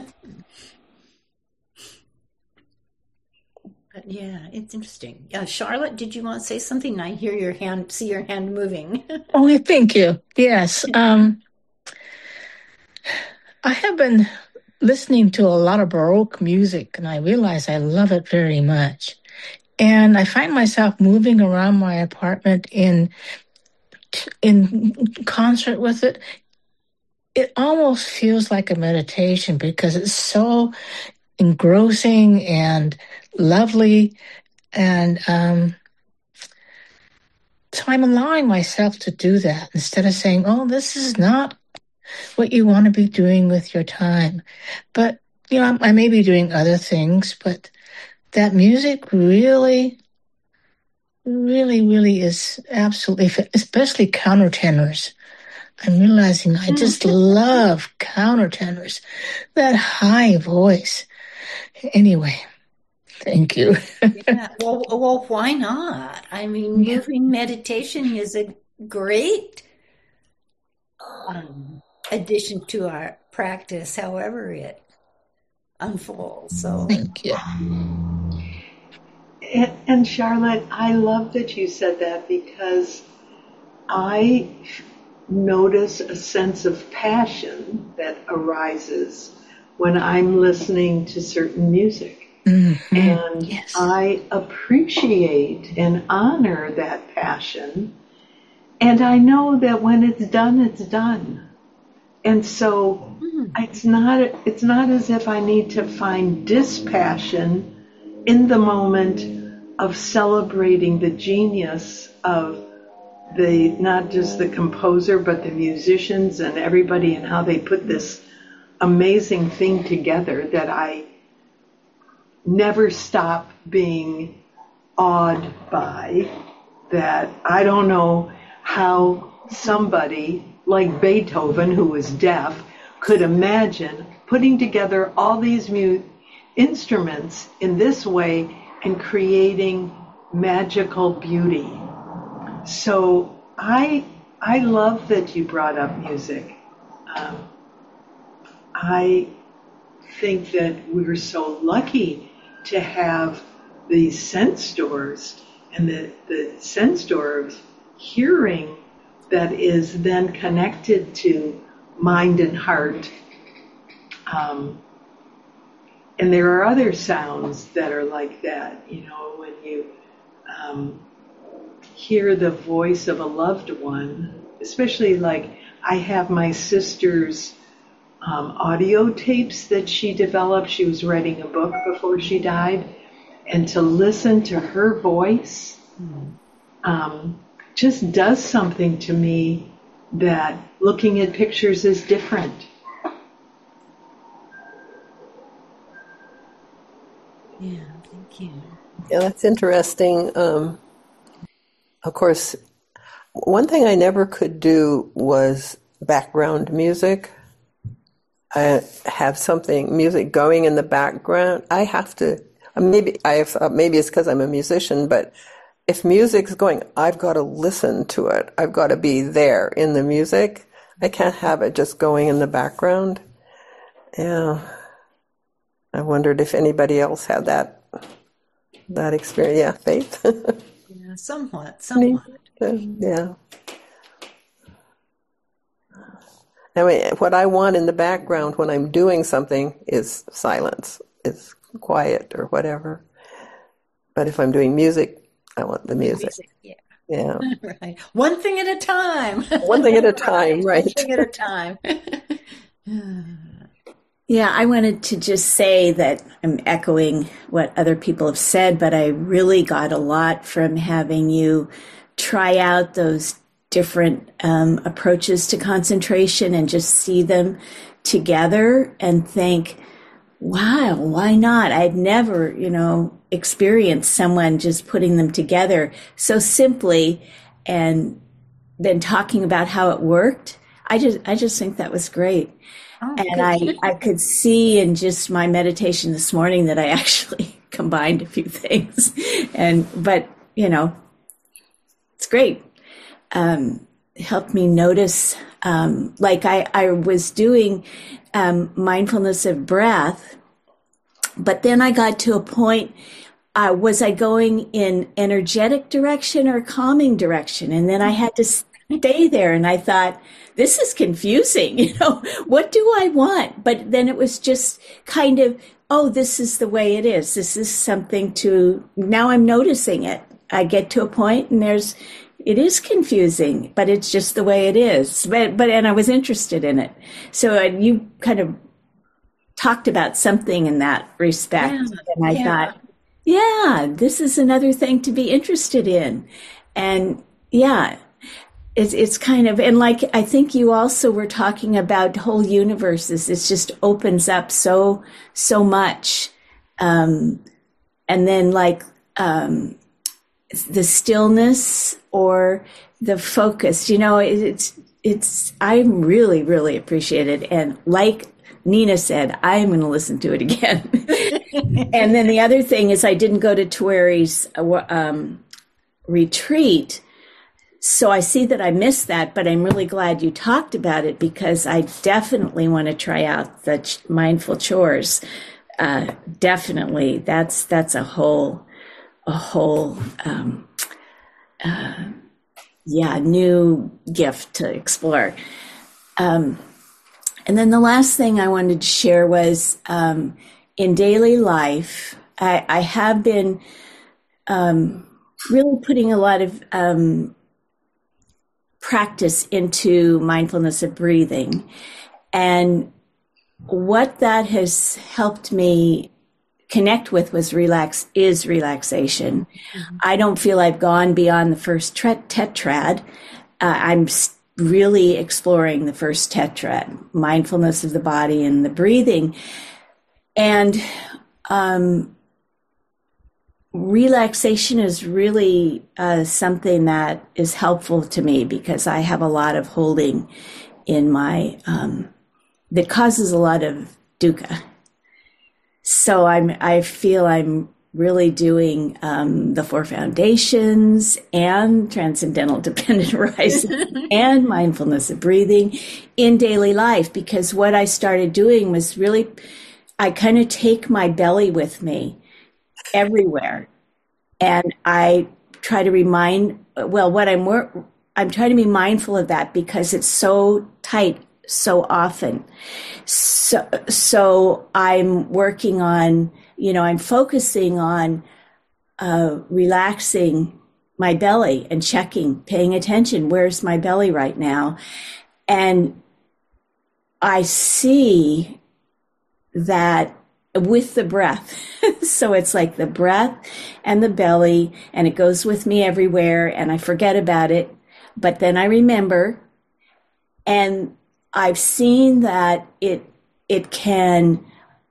But yeah, it's interesting. Charlotte, did you want to say something? I hear see your hand moving. Oh, thank you. Yes. I have been listening to a lot of Baroque music, and I realize I love it very much. And I find myself moving around my apartment in concert with it. It almost feels like a meditation because it's so engrossing and lovely. And so I'm allowing myself to do that instead of saying, oh, this is not what you want to be doing with your time. But, I may be doing other things, but that music really, really, really is absolutely, especially countertenors. I'm realizing I just love countertenors, that high voice. Anyway, thank you. Yeah. Well, why not? Moving meditation is a great addition to our practice, however it unfolds. So thank you. And Charlotte, I love that you said that because I notice a sense of passion that arises when I'm listening to certain music. Mm-hmm. And yes. I appreciate and honor that passion. And I know that when it's done, it's done. And so it's not as if I need to find dispassion in the moment of celebrating the genius of not just the composer, but the musicians and everybody and how they put this amazing thing together that I never stop being awed by. That I don't know how somebody like Beethoven, who was deaf, could imagine putting together all these instruments in this way and creating magical beauty. So I love that you brought up music. I think that we're so lucky to have these sense doors and the sense door of hearing that is then connected to mind and heart. And there are other sounds that are like that, when you hear the voice of a loved one, especially like I have my sister's audio tapes that she developed. She was writing a book before she died, and to listen to her voice just does something to me that looking at pictures is different. Yeah, thank you. Yeah, that's interesting. Of course, one thing I never could do was background music. I have music going in the background. I have to. Maybe it's because I'm a musician, but if music's going, I've got to listen to it. I've got to be there in the music. I can't have it just going in the background. Yeah. I wondered if anybody else had that experience. Yeah, Faith? Yeah, somewhat. Yeah. I mean, what I want in the background when I'm doing something is silence. is quiet or whatever. But if I'm doing music, I want the music. Yeah. Right. One thing at a time. One thing at a time, right. One thing at a time. Yeah, I wanted to just say that I'm echoing what other people have said, but I really got a lot from having you try out those different approaches to concentration and just see them together and think, wow, why not? I'd never, experienced someone just putting them together so simply and then talking about how it worked. I just think that was great. Oh, and I could see in just my meditation this morning that I actually combined a few things. But it's great. Helped me notice, like I was doing mindfulness of breath, but then I got to a point, was I going in energetic direction or calming direction? And then I had to stay there, and I thought, this is confusing, what do I want? But then it was just kind of, oh, this is the way it is. This is something now I'm noticing it. I get to a point and it is confusing, but it's just the way it is. And I was interested in it. So you kind of talked about something in that respect. Yeah, and I thought, yeah, this is another thing to be interested in. And yeah, it's kind of, and like, I think you also were talking about whole universes. It just opens up so much. And then like, the stillness or the focus, I really, really appreciate it. And like Nina said, I'm going to listen to it again. And then the other thing is I didn't go to Tueri's retreat. So I see that I missed that, but I'm really glad you talked about it because I definitely want to try out the mindful chores. Definitely. That's a whole new gift to explore. And then the last thing I wanted to share was in daily life, I have been really putting a lot of practice into mindfulness of breathing. And what that has helped me connect with is relaxation. Mm-hmm. I don't feel I've gone beyond the first tetrad. I'm really exploring the first tetrad, mindfulness of the body and the breathing. And relaxation is really something that is helpful to me because I have a lot of holding in my, that causes a lot of dukkha. So I feel I'm really doing the Four Foundations and Transcendental Dependent Arising and mindfulness of breathing in daily life, because what I started doing was really, I kind of take my belly with me everywhere. And I try to I'm trying to be mindful of that because it's so tight so often. So I'm working on, I'm focusing on relaxing my belly and paying attention. Where's my belly right now? And I see that with the breath. So it's like the breath and the belly, and it goes with me everywhere, and I forget about it. But then I remember, and I've seen that it can,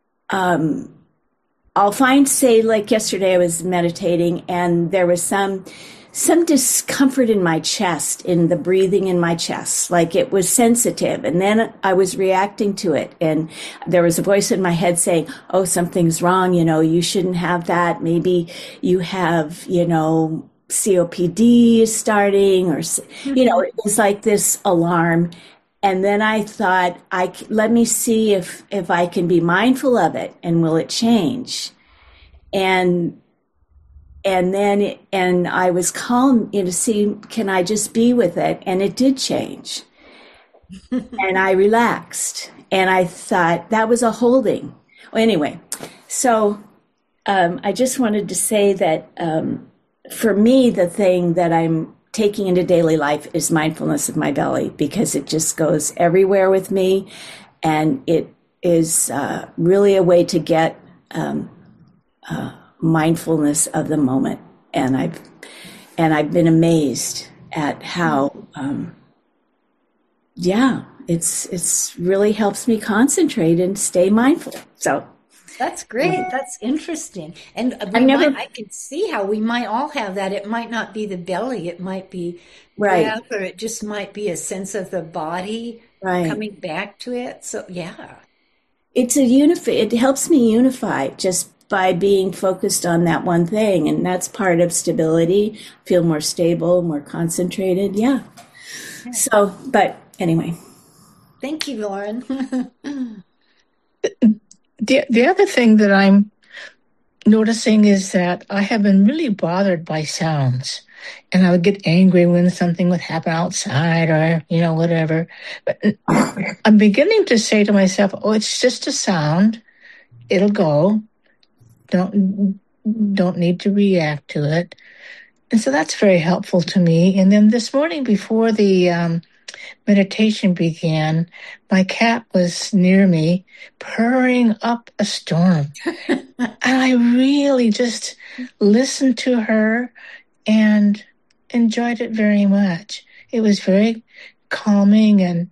I'll find, say, like yesterday I was meditating and there was some discomfort in my chest, in the breathing in my chest, like it was sensitive. And then I was reacting to it. And there was a voice in my head saying, oh, something's wrong. You shouldn't have that. Maybe you have, COPD is starting, or, it was like this alarm. And then I thought, let me see if I can be mindful of it, and will it change? And I was calm, to see, can I just be with it? And it did change. And I relaxed, and I thought that was a holding. Well, anyway, So I just wanted to say that for me, the thing that I'm taking into daily life is mindfulness of my belly, because it just goes everywhere with me. And it is really a way to get mindfulness of the moment. And I've been amazed at how, it's really helps me concentrate and stay mindful. So that's great. That's interesting. And I can see how we might all have that. It might not be the belly. It might be breath, or it just might be a sense of the body coming back to it. So, yeah. It's it helps me unify just by being focused on that one thing. And that's part of stability. Feel more stable, more concentrated. Yeah. So, but anyway. Thank you, Lauren. The other thing that I'm noticing is that I have been really bothered by sounds. And I would get angry when something would happen outside or, whatever. But I'm beginning to say to myself, oh, it's just a sound. It'll go. Don't need to react to it. And so that's very helpful to me. And then this morning before the meditation began, my cat was near me purring up a storm. And I really just listened to her and enjoyed it very much. It was very calming, and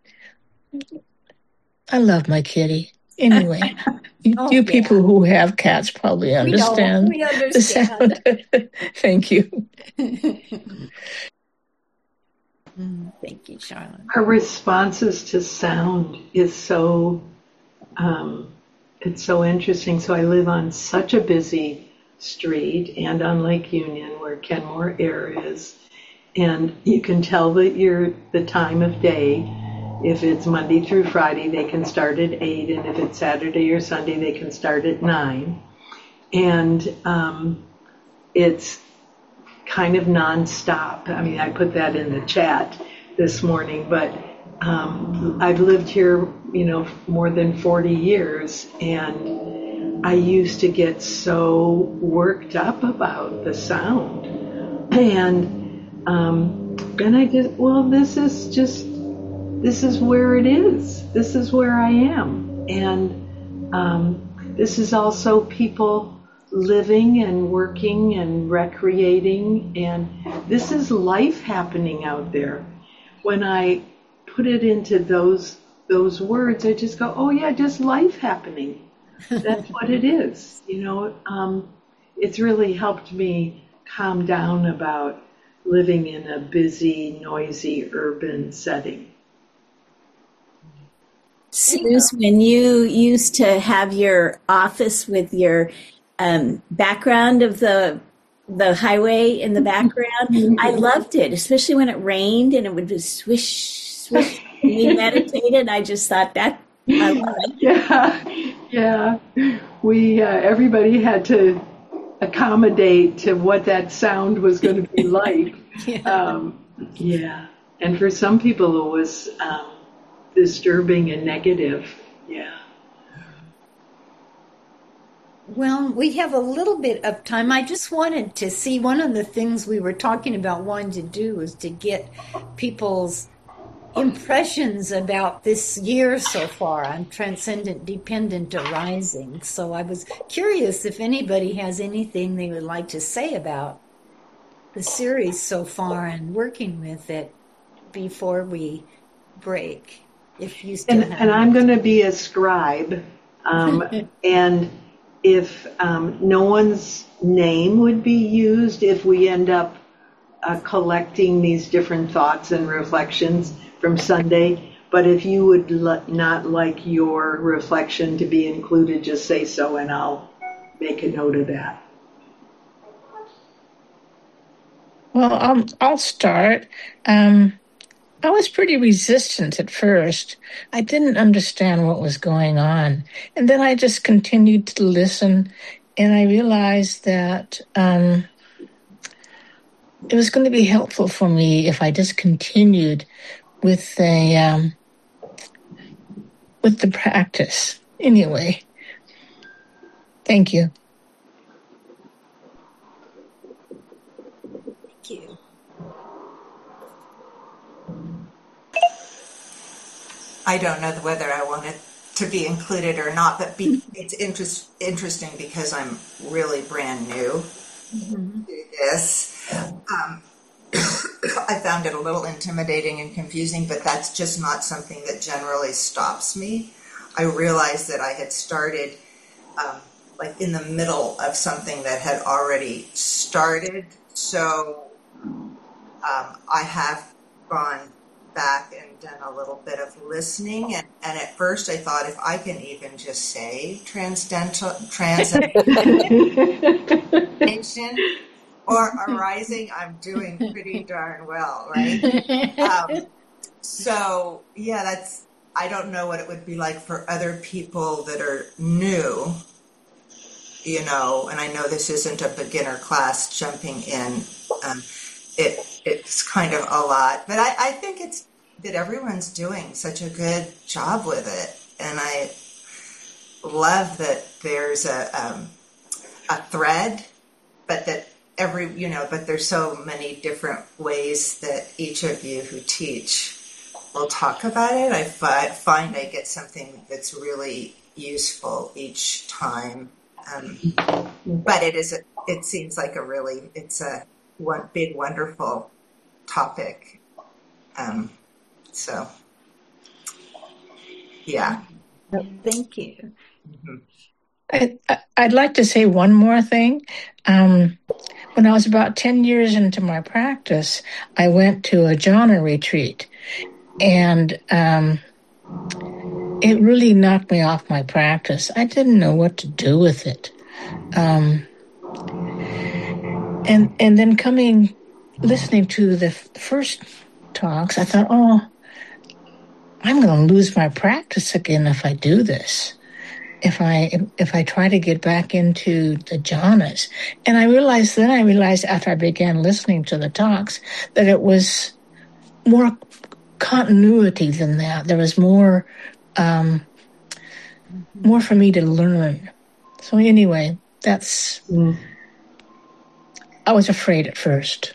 I love my kitty. Anyway, you people who have cats probably understand. We understand. The sound. Thank you. Thank you, Charlotte. Our responses to sound is so, it's so interesting. So I live on such a busy street and on Lake Union where Kenmore Air is. And you can tell that the time of day. If it's Monday through Friday, they can start at 8. And if it's Saturday or Sunday, they can start at 9. And it's kind of nonstop. I mean, I put that in the chat this morning, but I've lived here, more than 40 years, and I used to get so worked up about the sound. And I just, this is where it is. This is where I am. And this is also people living and working and recreating, and this is life happening out there. When I put it into those words, I just go, oh yeah, just life happening. That's what it is. It's really helped me calm down about living in a busy, noisy, urban setting. Suze, when you used to have your office with your background of the highway in the background, I loved it, especially when it rained and it would just swish, swish. We meditated. I just thought that I love it. Yeah. We everybody had to accommodate to what that sound was going to be like. And for some people, it was disturbing and negative. Yeah. Well, we have a little bit of time. I just wanted to see, one of the things we were talking about wanting to do was to get people's impressions about this year so far on Transcendent Dependent Arising. So I was curious if anybody has anything they would like to say about the series so far and working with it before we break. If you still have I'm going to be a scribe, and if no one's name would be used if we end up collecting these different thoughts and reflections from Sunday, but if you would not like your reflection to be included, just say so and I'll make a note of that. Well, I'll start. I was pretty resistant at first. I didn't understand what was going on. And then I just continued to listen, and I realized that it was going to be helpful for me if I just continued with the practice. Anyway. Thank you. Thank you. I don't know whether I want it to be included or not, but it's interesting because I'm really brand new to this. I found it a little intimidating and confusing, but that's just not something that generally stops me. I realized that I had started like in the middle of something that had already started, so I have gone back and done a little bit of listening, and at first I thought if I can even just say transcendentation or arising, I'm doing pretty darn well, right? So yeah, I don't know what it would be like for other people that are new, and I know this isn't a beginner class jumping in. It's kind of a lot, but I think it's that everyone's doing such a good job with it, and I love that there's a thread, but that but there's so many different ways that each of you who teach will talk about it. I find I get something that's really useful each time, but it seems like it's a one big wonderful topic. So yeah. Thank you. Mm-hmm. I'd like to say one more thing. When I was about 10 years into my practice, I went to a jhana retreat, and it really knocked me off my practice. I didn't know what to do with it. And then listening to the first talks, I thought, I'm going to lose my practice again if I do this. If I try to get back into the jhanas. And I realized after I began listening to the talks that it was more continuity than that. There was more for me to learn. So anyway, I was afraid at first.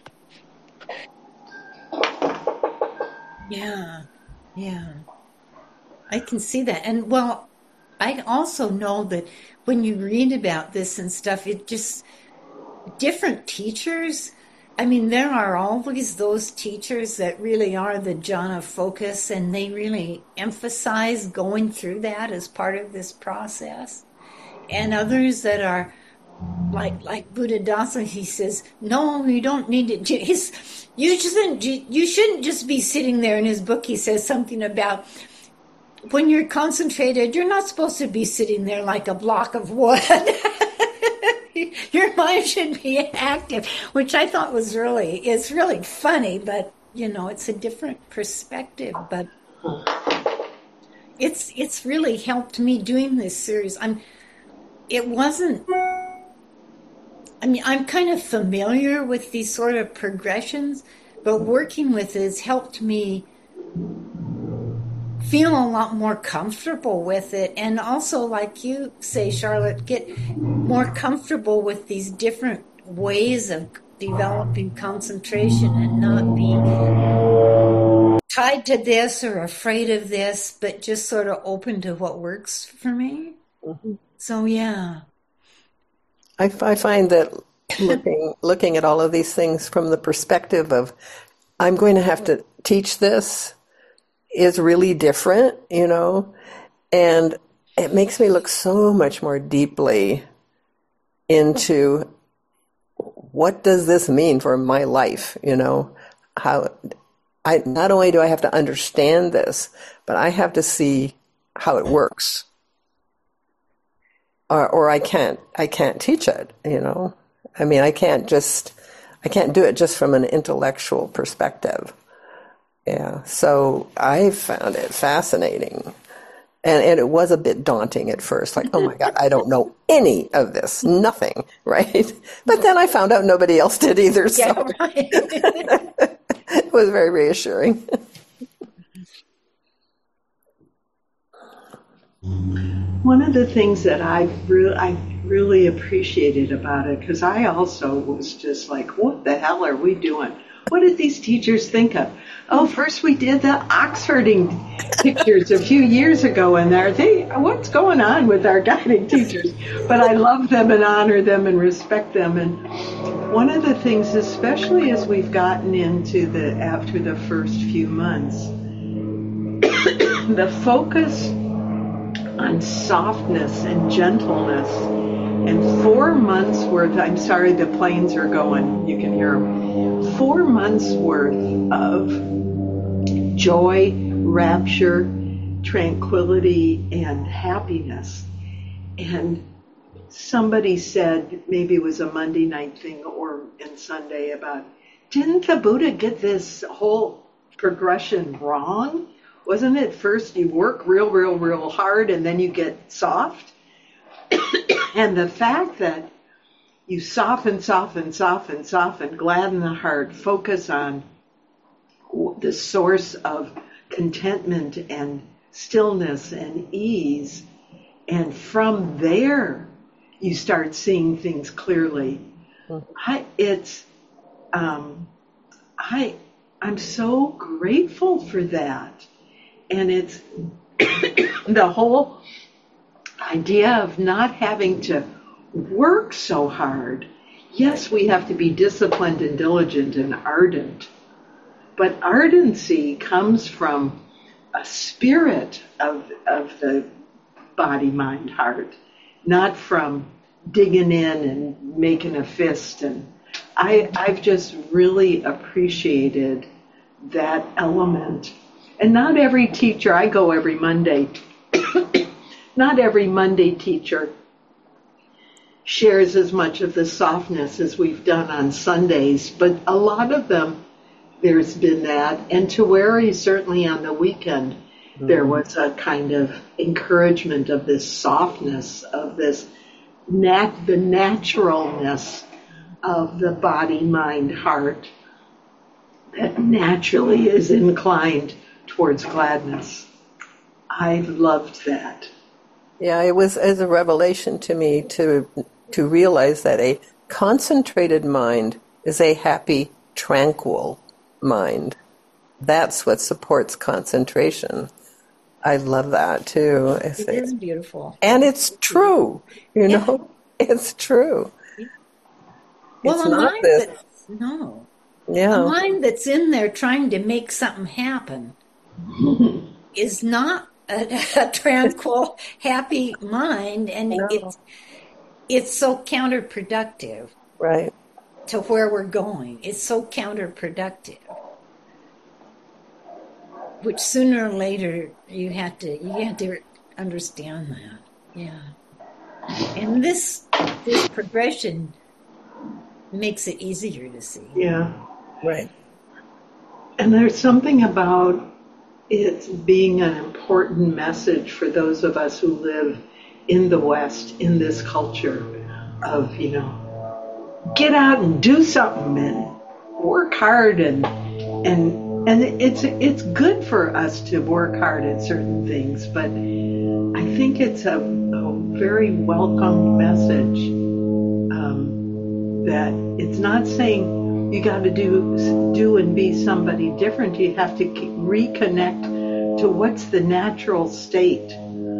Yeah. I can see that. And well, I also know that when you read about this and stuff, it just, different teachers, there are always those teachers that really are the jhana focus, and they really emphasize going through that as part of this process. And others that are like Buddhadasa, he says, no, you don't need it. You shouldn't just be sitting there. In his book, he says something about when you're concentrated, you're not supposed to be sitting there like a block of wood. Your mind should be active, which I thought it's really funny, but it's a different perspective. But it's really helped me doing this series. I'm kind of familiar with these sort of progressions, but working with it has helped me feel a lot more comfortable with it, and also, like you say, Charlotte, get more comfortable with these different ways of developing concentration and not be tied to this or afraid of this, but just sort of open to what works for me. Mm-hmm. So yeah, I find that looking at all of these things from the perspective of I'm going to have to teach this is really different, and it makes me look so much more deeply into what does this mean for my life, how not only do I have to understand this, but I have to see how it works, or I can't teach it, I can't do it just from an intellectual perspective. Yeah, so I found it fascinating. And it was a bit daunting at first, like, oh my God, I don't know any of this, nothing, right? But then I found out nobody else did either, so yeah, right. It was very reassuring. One of the things that I really appreciated about it, because I also was just like, what the hell are we doing? What did these teachers think of? Oh, first we did the Oxfording pictures a few years ago, and what's going on with our guiding teachers? But I love them and honor them and respect them. And one of the things, especially as we've gotten into after the first few months, the focus on softness and gentleness, and 4 months worth, I'm sorry, the planes are going, you can hear them, 4 months worth of joy, rapture, tranquility, and happiness. And somebody said, maybe it was a Monday night thing or in Sunday, about, didn't the Buddha get this whole progression wrong? Wasn't it first you work real hard and then you get soft? And the fact that you soften, gladden the heart, focus on the source of contentment and stillness and ease, and from there you start seeing things clearly. I'm so grateful for that. And it's the whole idea of not having to work so hard. Yes, we have to be disciplined and diligent and ardent, but ardency comes from a spirit of the body, mind, heart, not from digging in and making a fist. And I've just really appreciated that element. And not every teacher, I go every Monday, not every Monday teacher shares as much of the softness as we've done on Sundays, but a lot of them, there's been that. And Taweri, certainly on the weekend, there was a kind of encouragement of this softness, of this the naturalness of the body, mind, heart that naturally is inclined towards gladness. I've loved that. Yeah, it was as a revelation to me to realize that a concentrated mind is a happy, tranquil mind. That's what supports concentration. I love that too. It is beautiful. And it's true. You know, it's true. Well, it's a not mind this. a mind that's in there trying to make something happen is not a tranquil, happy mind, and it's so counterproductive, right, to where we're going. It's so counterproductive. Which sooner or later you have to understand that. Yeah. And this progression makes it easier to see. Yeah. Right. And there's something about it being an important message for those of us who live in the West, in this culture of, get out and do something and work hard and it's good for us to work hard at certain things, but I think it's a very welcome message that it's not saying you got to do and be somebody different. You have to reconnect to what's the natural state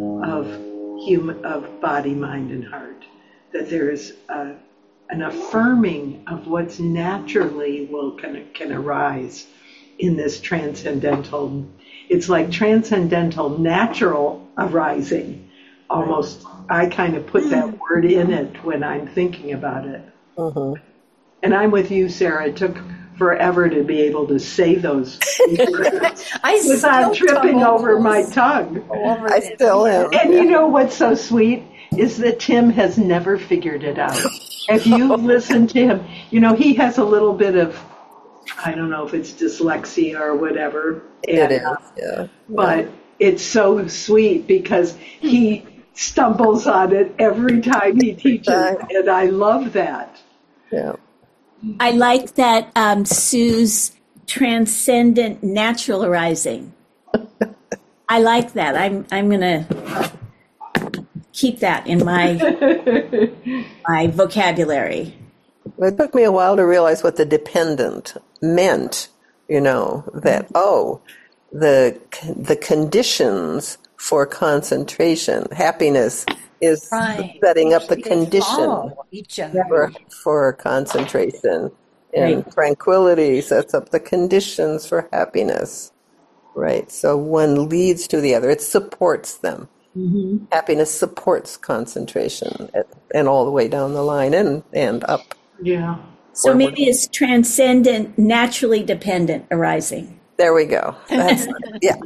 of body, mind, and heart. That there's an affirming of what's naturally can arise in this transcendental. It's like transcendental natural arising. Almost, I kind of put that word in it when I'm thinking about it. Mm-hmm. And I'm with you, Sarah. It took forever to be able to say those words without tripping over my tongue. I still am. And you know what's so sweet is that Tim has never figured it out. If you listen to him, he has a little bit of, I don't know if it's dyslexia or whatever. It is, yeah. But it's so sweet because he stumbles on it every time he teaches, and I love that. Yeah. I like that Sue's transcendent naturalizing. I like that. I'm gonna keep that in my my vocabulary. It took me a while to realize what the dependent meant, that, the conditions for concentration, happiness is setting up the condition for concentration. And tranquility sets up the conditions for happiness. Right. So one leads to the other. It supports them. Mm-hmm. Happiness supports concentration and all the way down the line and up. Yeah. So maybe it's transcendent, naturally dependent arising. There we go. That's, yeah.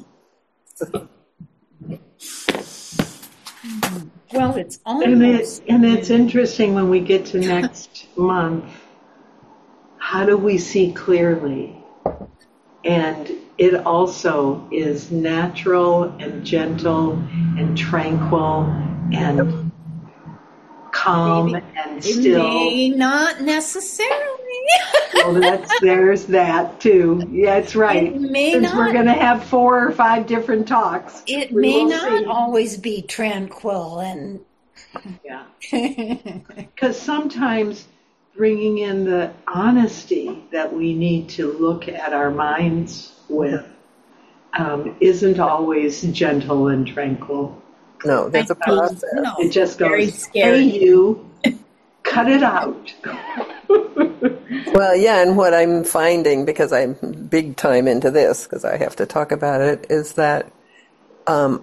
Well, it's almost... And it's interesting when we get to next month, how do we see clearly? And it also is natural and gentle and tranquil and calm and still. It may not necessarily. Well, there's that too. Yeah, that's right. It may Since not. We're going to have 4 or 5 different talks. It may not always be tranquil and. Yeah. Because sometimes bringing in the honesty that we need to look at our minds with isn't always gentle and tranquil. No, there's a process. No, it just goes, very scary. Hey, you, cut it out. Well, yeah, and what I'm finding, because I'm big time into this, because I have to talk about it, is that a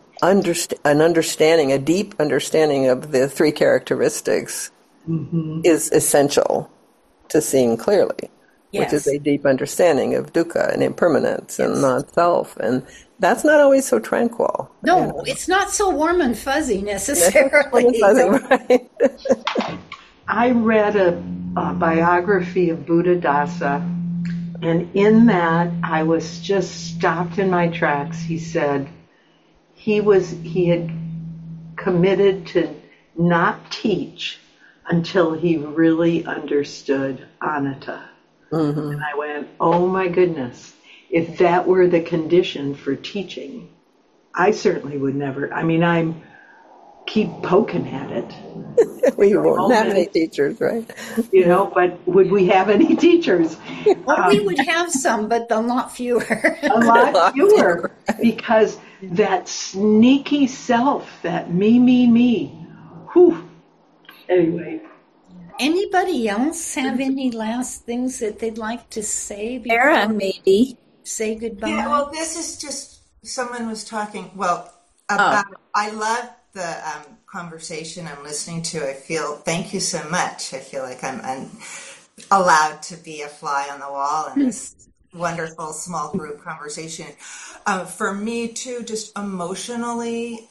deep understanding of the 3 characteristics is essential to seeing clearly, which is a deep understanding of dukkha and impermanence and non-self. And that's not always so tranquil. No, it's not so warm and fuzzy necessarily. Right. I read a biography of Buddhadasa, and in that I was just stopped in my tracks. He said he had committed to not teach until he really understood anatta. Mm-hmm. And I went, oh my goodness, if that were the condition for teaching, I certainly would never. I mean, I'm keep poking at it. We won't have any teachers, right? But would we have any teachers? Well, we would have some, but a lot fewer. A lot fewer, because that sneaky self, that me. Whew. Anyway. Anybody else have any last things that they'd like to say before Sarah, maybe say goodbye? Yeah, well, this is just someone was talking about. I love the conversation I'm listening to. Thank you so much. I feel like I'm allowed to be a fly on the wall in this wonderful small group conversation. For me too, just emotionally,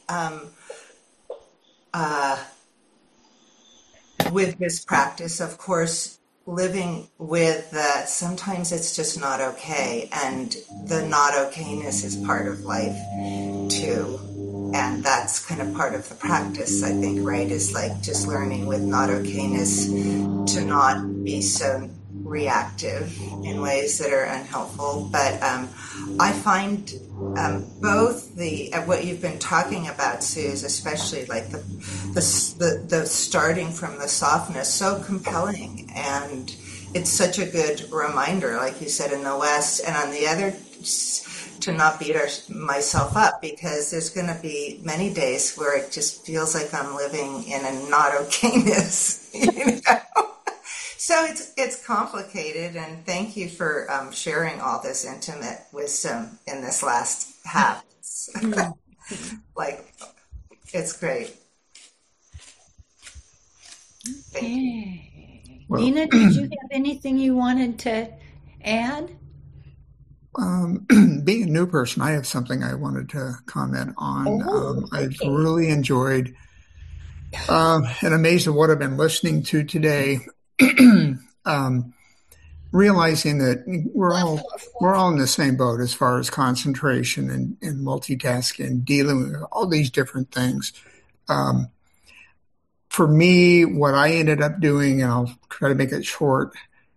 with this practice, of course, living with sometimes it's just not okay, and the not okayness is part of life too, and that's kind of part of the practice, I think, right, is like just learning with not okayness to not be so reactive in ways that are unhelpful. But I find both what you've been talking about, Suze, especially like the starting from the softness, so compelling, and it's such a good reminder, like you said, in the West, and on the other, to not beat myself up, because there's going to be many days where it just feels like I'm living in a not okayness, So it's complicated, and thank you for sharing all this intimate wisdom in this last half. It's great. Okay. Well, Nina, did you have anything you wanted to add? Being a new person, I have something I wanted to comment on. I've really enjoyed and amazed at what I've been listening to today. Realizing that we're all in the same boat as far as concentration and multitasking, dealing with all these different things. For me, what I ended up doing, and I'll try to make it short,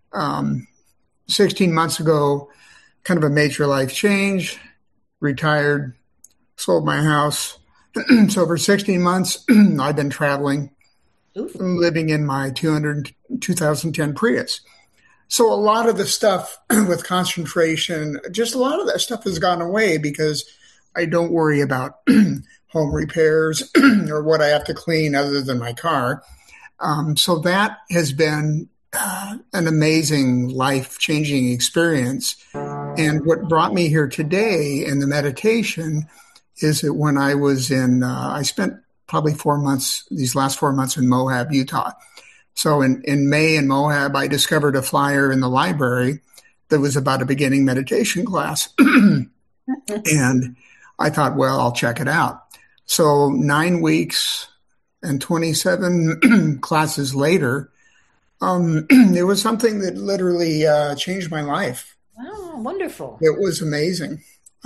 16 months ago, kind of a major life change, retired, sold my house, So for 16 months, I've been traveling, living in my 2010 Prius. So a lot of the stuff with concentration, just a lot of that stuff has gone away because I don't worry about home repairs or what I have to clean other than my car. So that has been an amazing life-changing experience. And what brought me here today in the meditation is that when I was I spent probably 4 months, these last 4 months in Moab, Utah. So in May in Moab, I discovered a flyer in the library that was about a beginning meditation class. And I thought, well, I'll check it out. So 9 weeks and 27 classes later, it was something that literally changed my life. Oh, wonderful. It was amazing.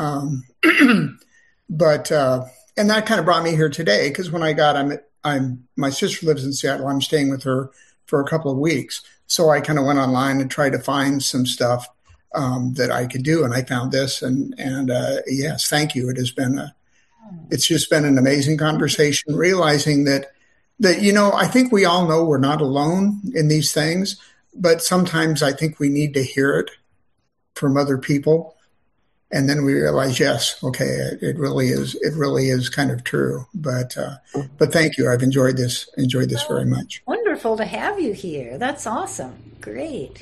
But and that kind of brought me here today because when I got, my sister lives in Seattle. I'm staying with her for a couple of weeks. So I kind of went online and tried to find some stuff that I could do. And I found this and yes, thank you. It's just been an amazing conversation, realizing that, I think we all know we're not alone in these things, but sometimes I think we need to hear it from other people. And then we realize, yes, okay, it really is kind of true. But thank you. I've enjoyed this very much. Wonderful to have you here. That's awesome. Great.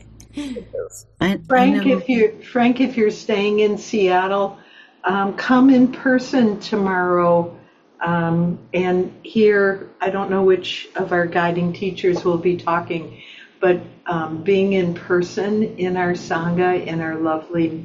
Frank, if you're staying in Seattle, come in person tomorrow and hear, I don't know which of our guiding teachers will be talking, but being in person in our Sangha, in our lovely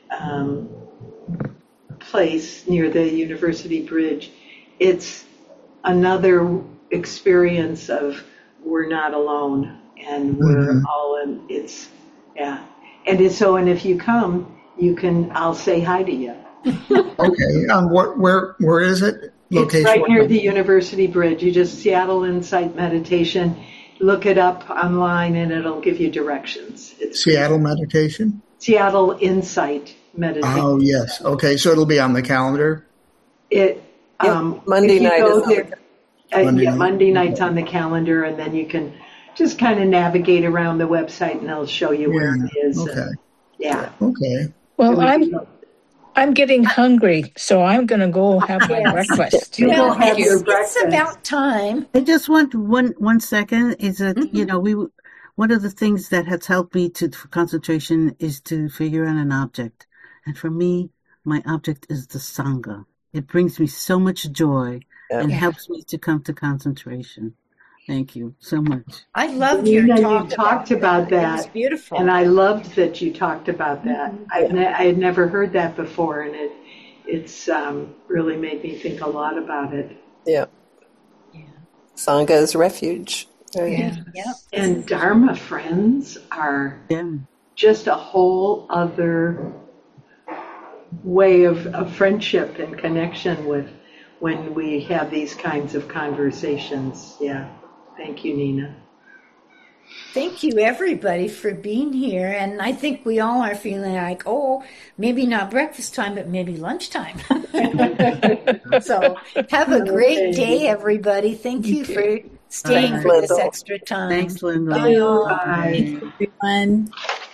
place near the University Bridge, it's another experience of we're not alone and we're all in, and if you come, I'll say hi to you. Okay. Where is it? Location? It's right near the University Bridge. You just Seattle Insight Meditation. Look it up online and it'll give you directions. It's Seattle Meditation? Seattle Insight Meditation. Oh, yes. Okay. So it'll be on the calendar? Monday night is Monday night's on the calendar, and then you can just kind of navigate around the website and it'll show you where it is. Okay. Okay. Well, I'm getting hungry, so I'm going to go have my breakfast. It's about time. I just want one second. Is that one of the things that has helped me for concentration is to figure out an object, and for me, my object is the Sangha. It brings me so much joy and helps me to come to concentration. Thank you so much. I loved your talk. You talked about that. It was beautiful. And I loved that you talked about that. I had never heard that before, and it's really made me think a lot about it. Yeah. Sangha is refuge. Yeah. And Dharma friends are just a whole other way of friendship and connection with when we have these kinds of conversations. Yeah. Thank you, Nina. Thank you, everybody, for being here. And I think we all are feeling like, maybe not breakfast time, but maybe lunchtime. So have a great day, everybody. Thank you for staying for this extra time. Thanks, Linda. Bye, all. Bye. Everyone.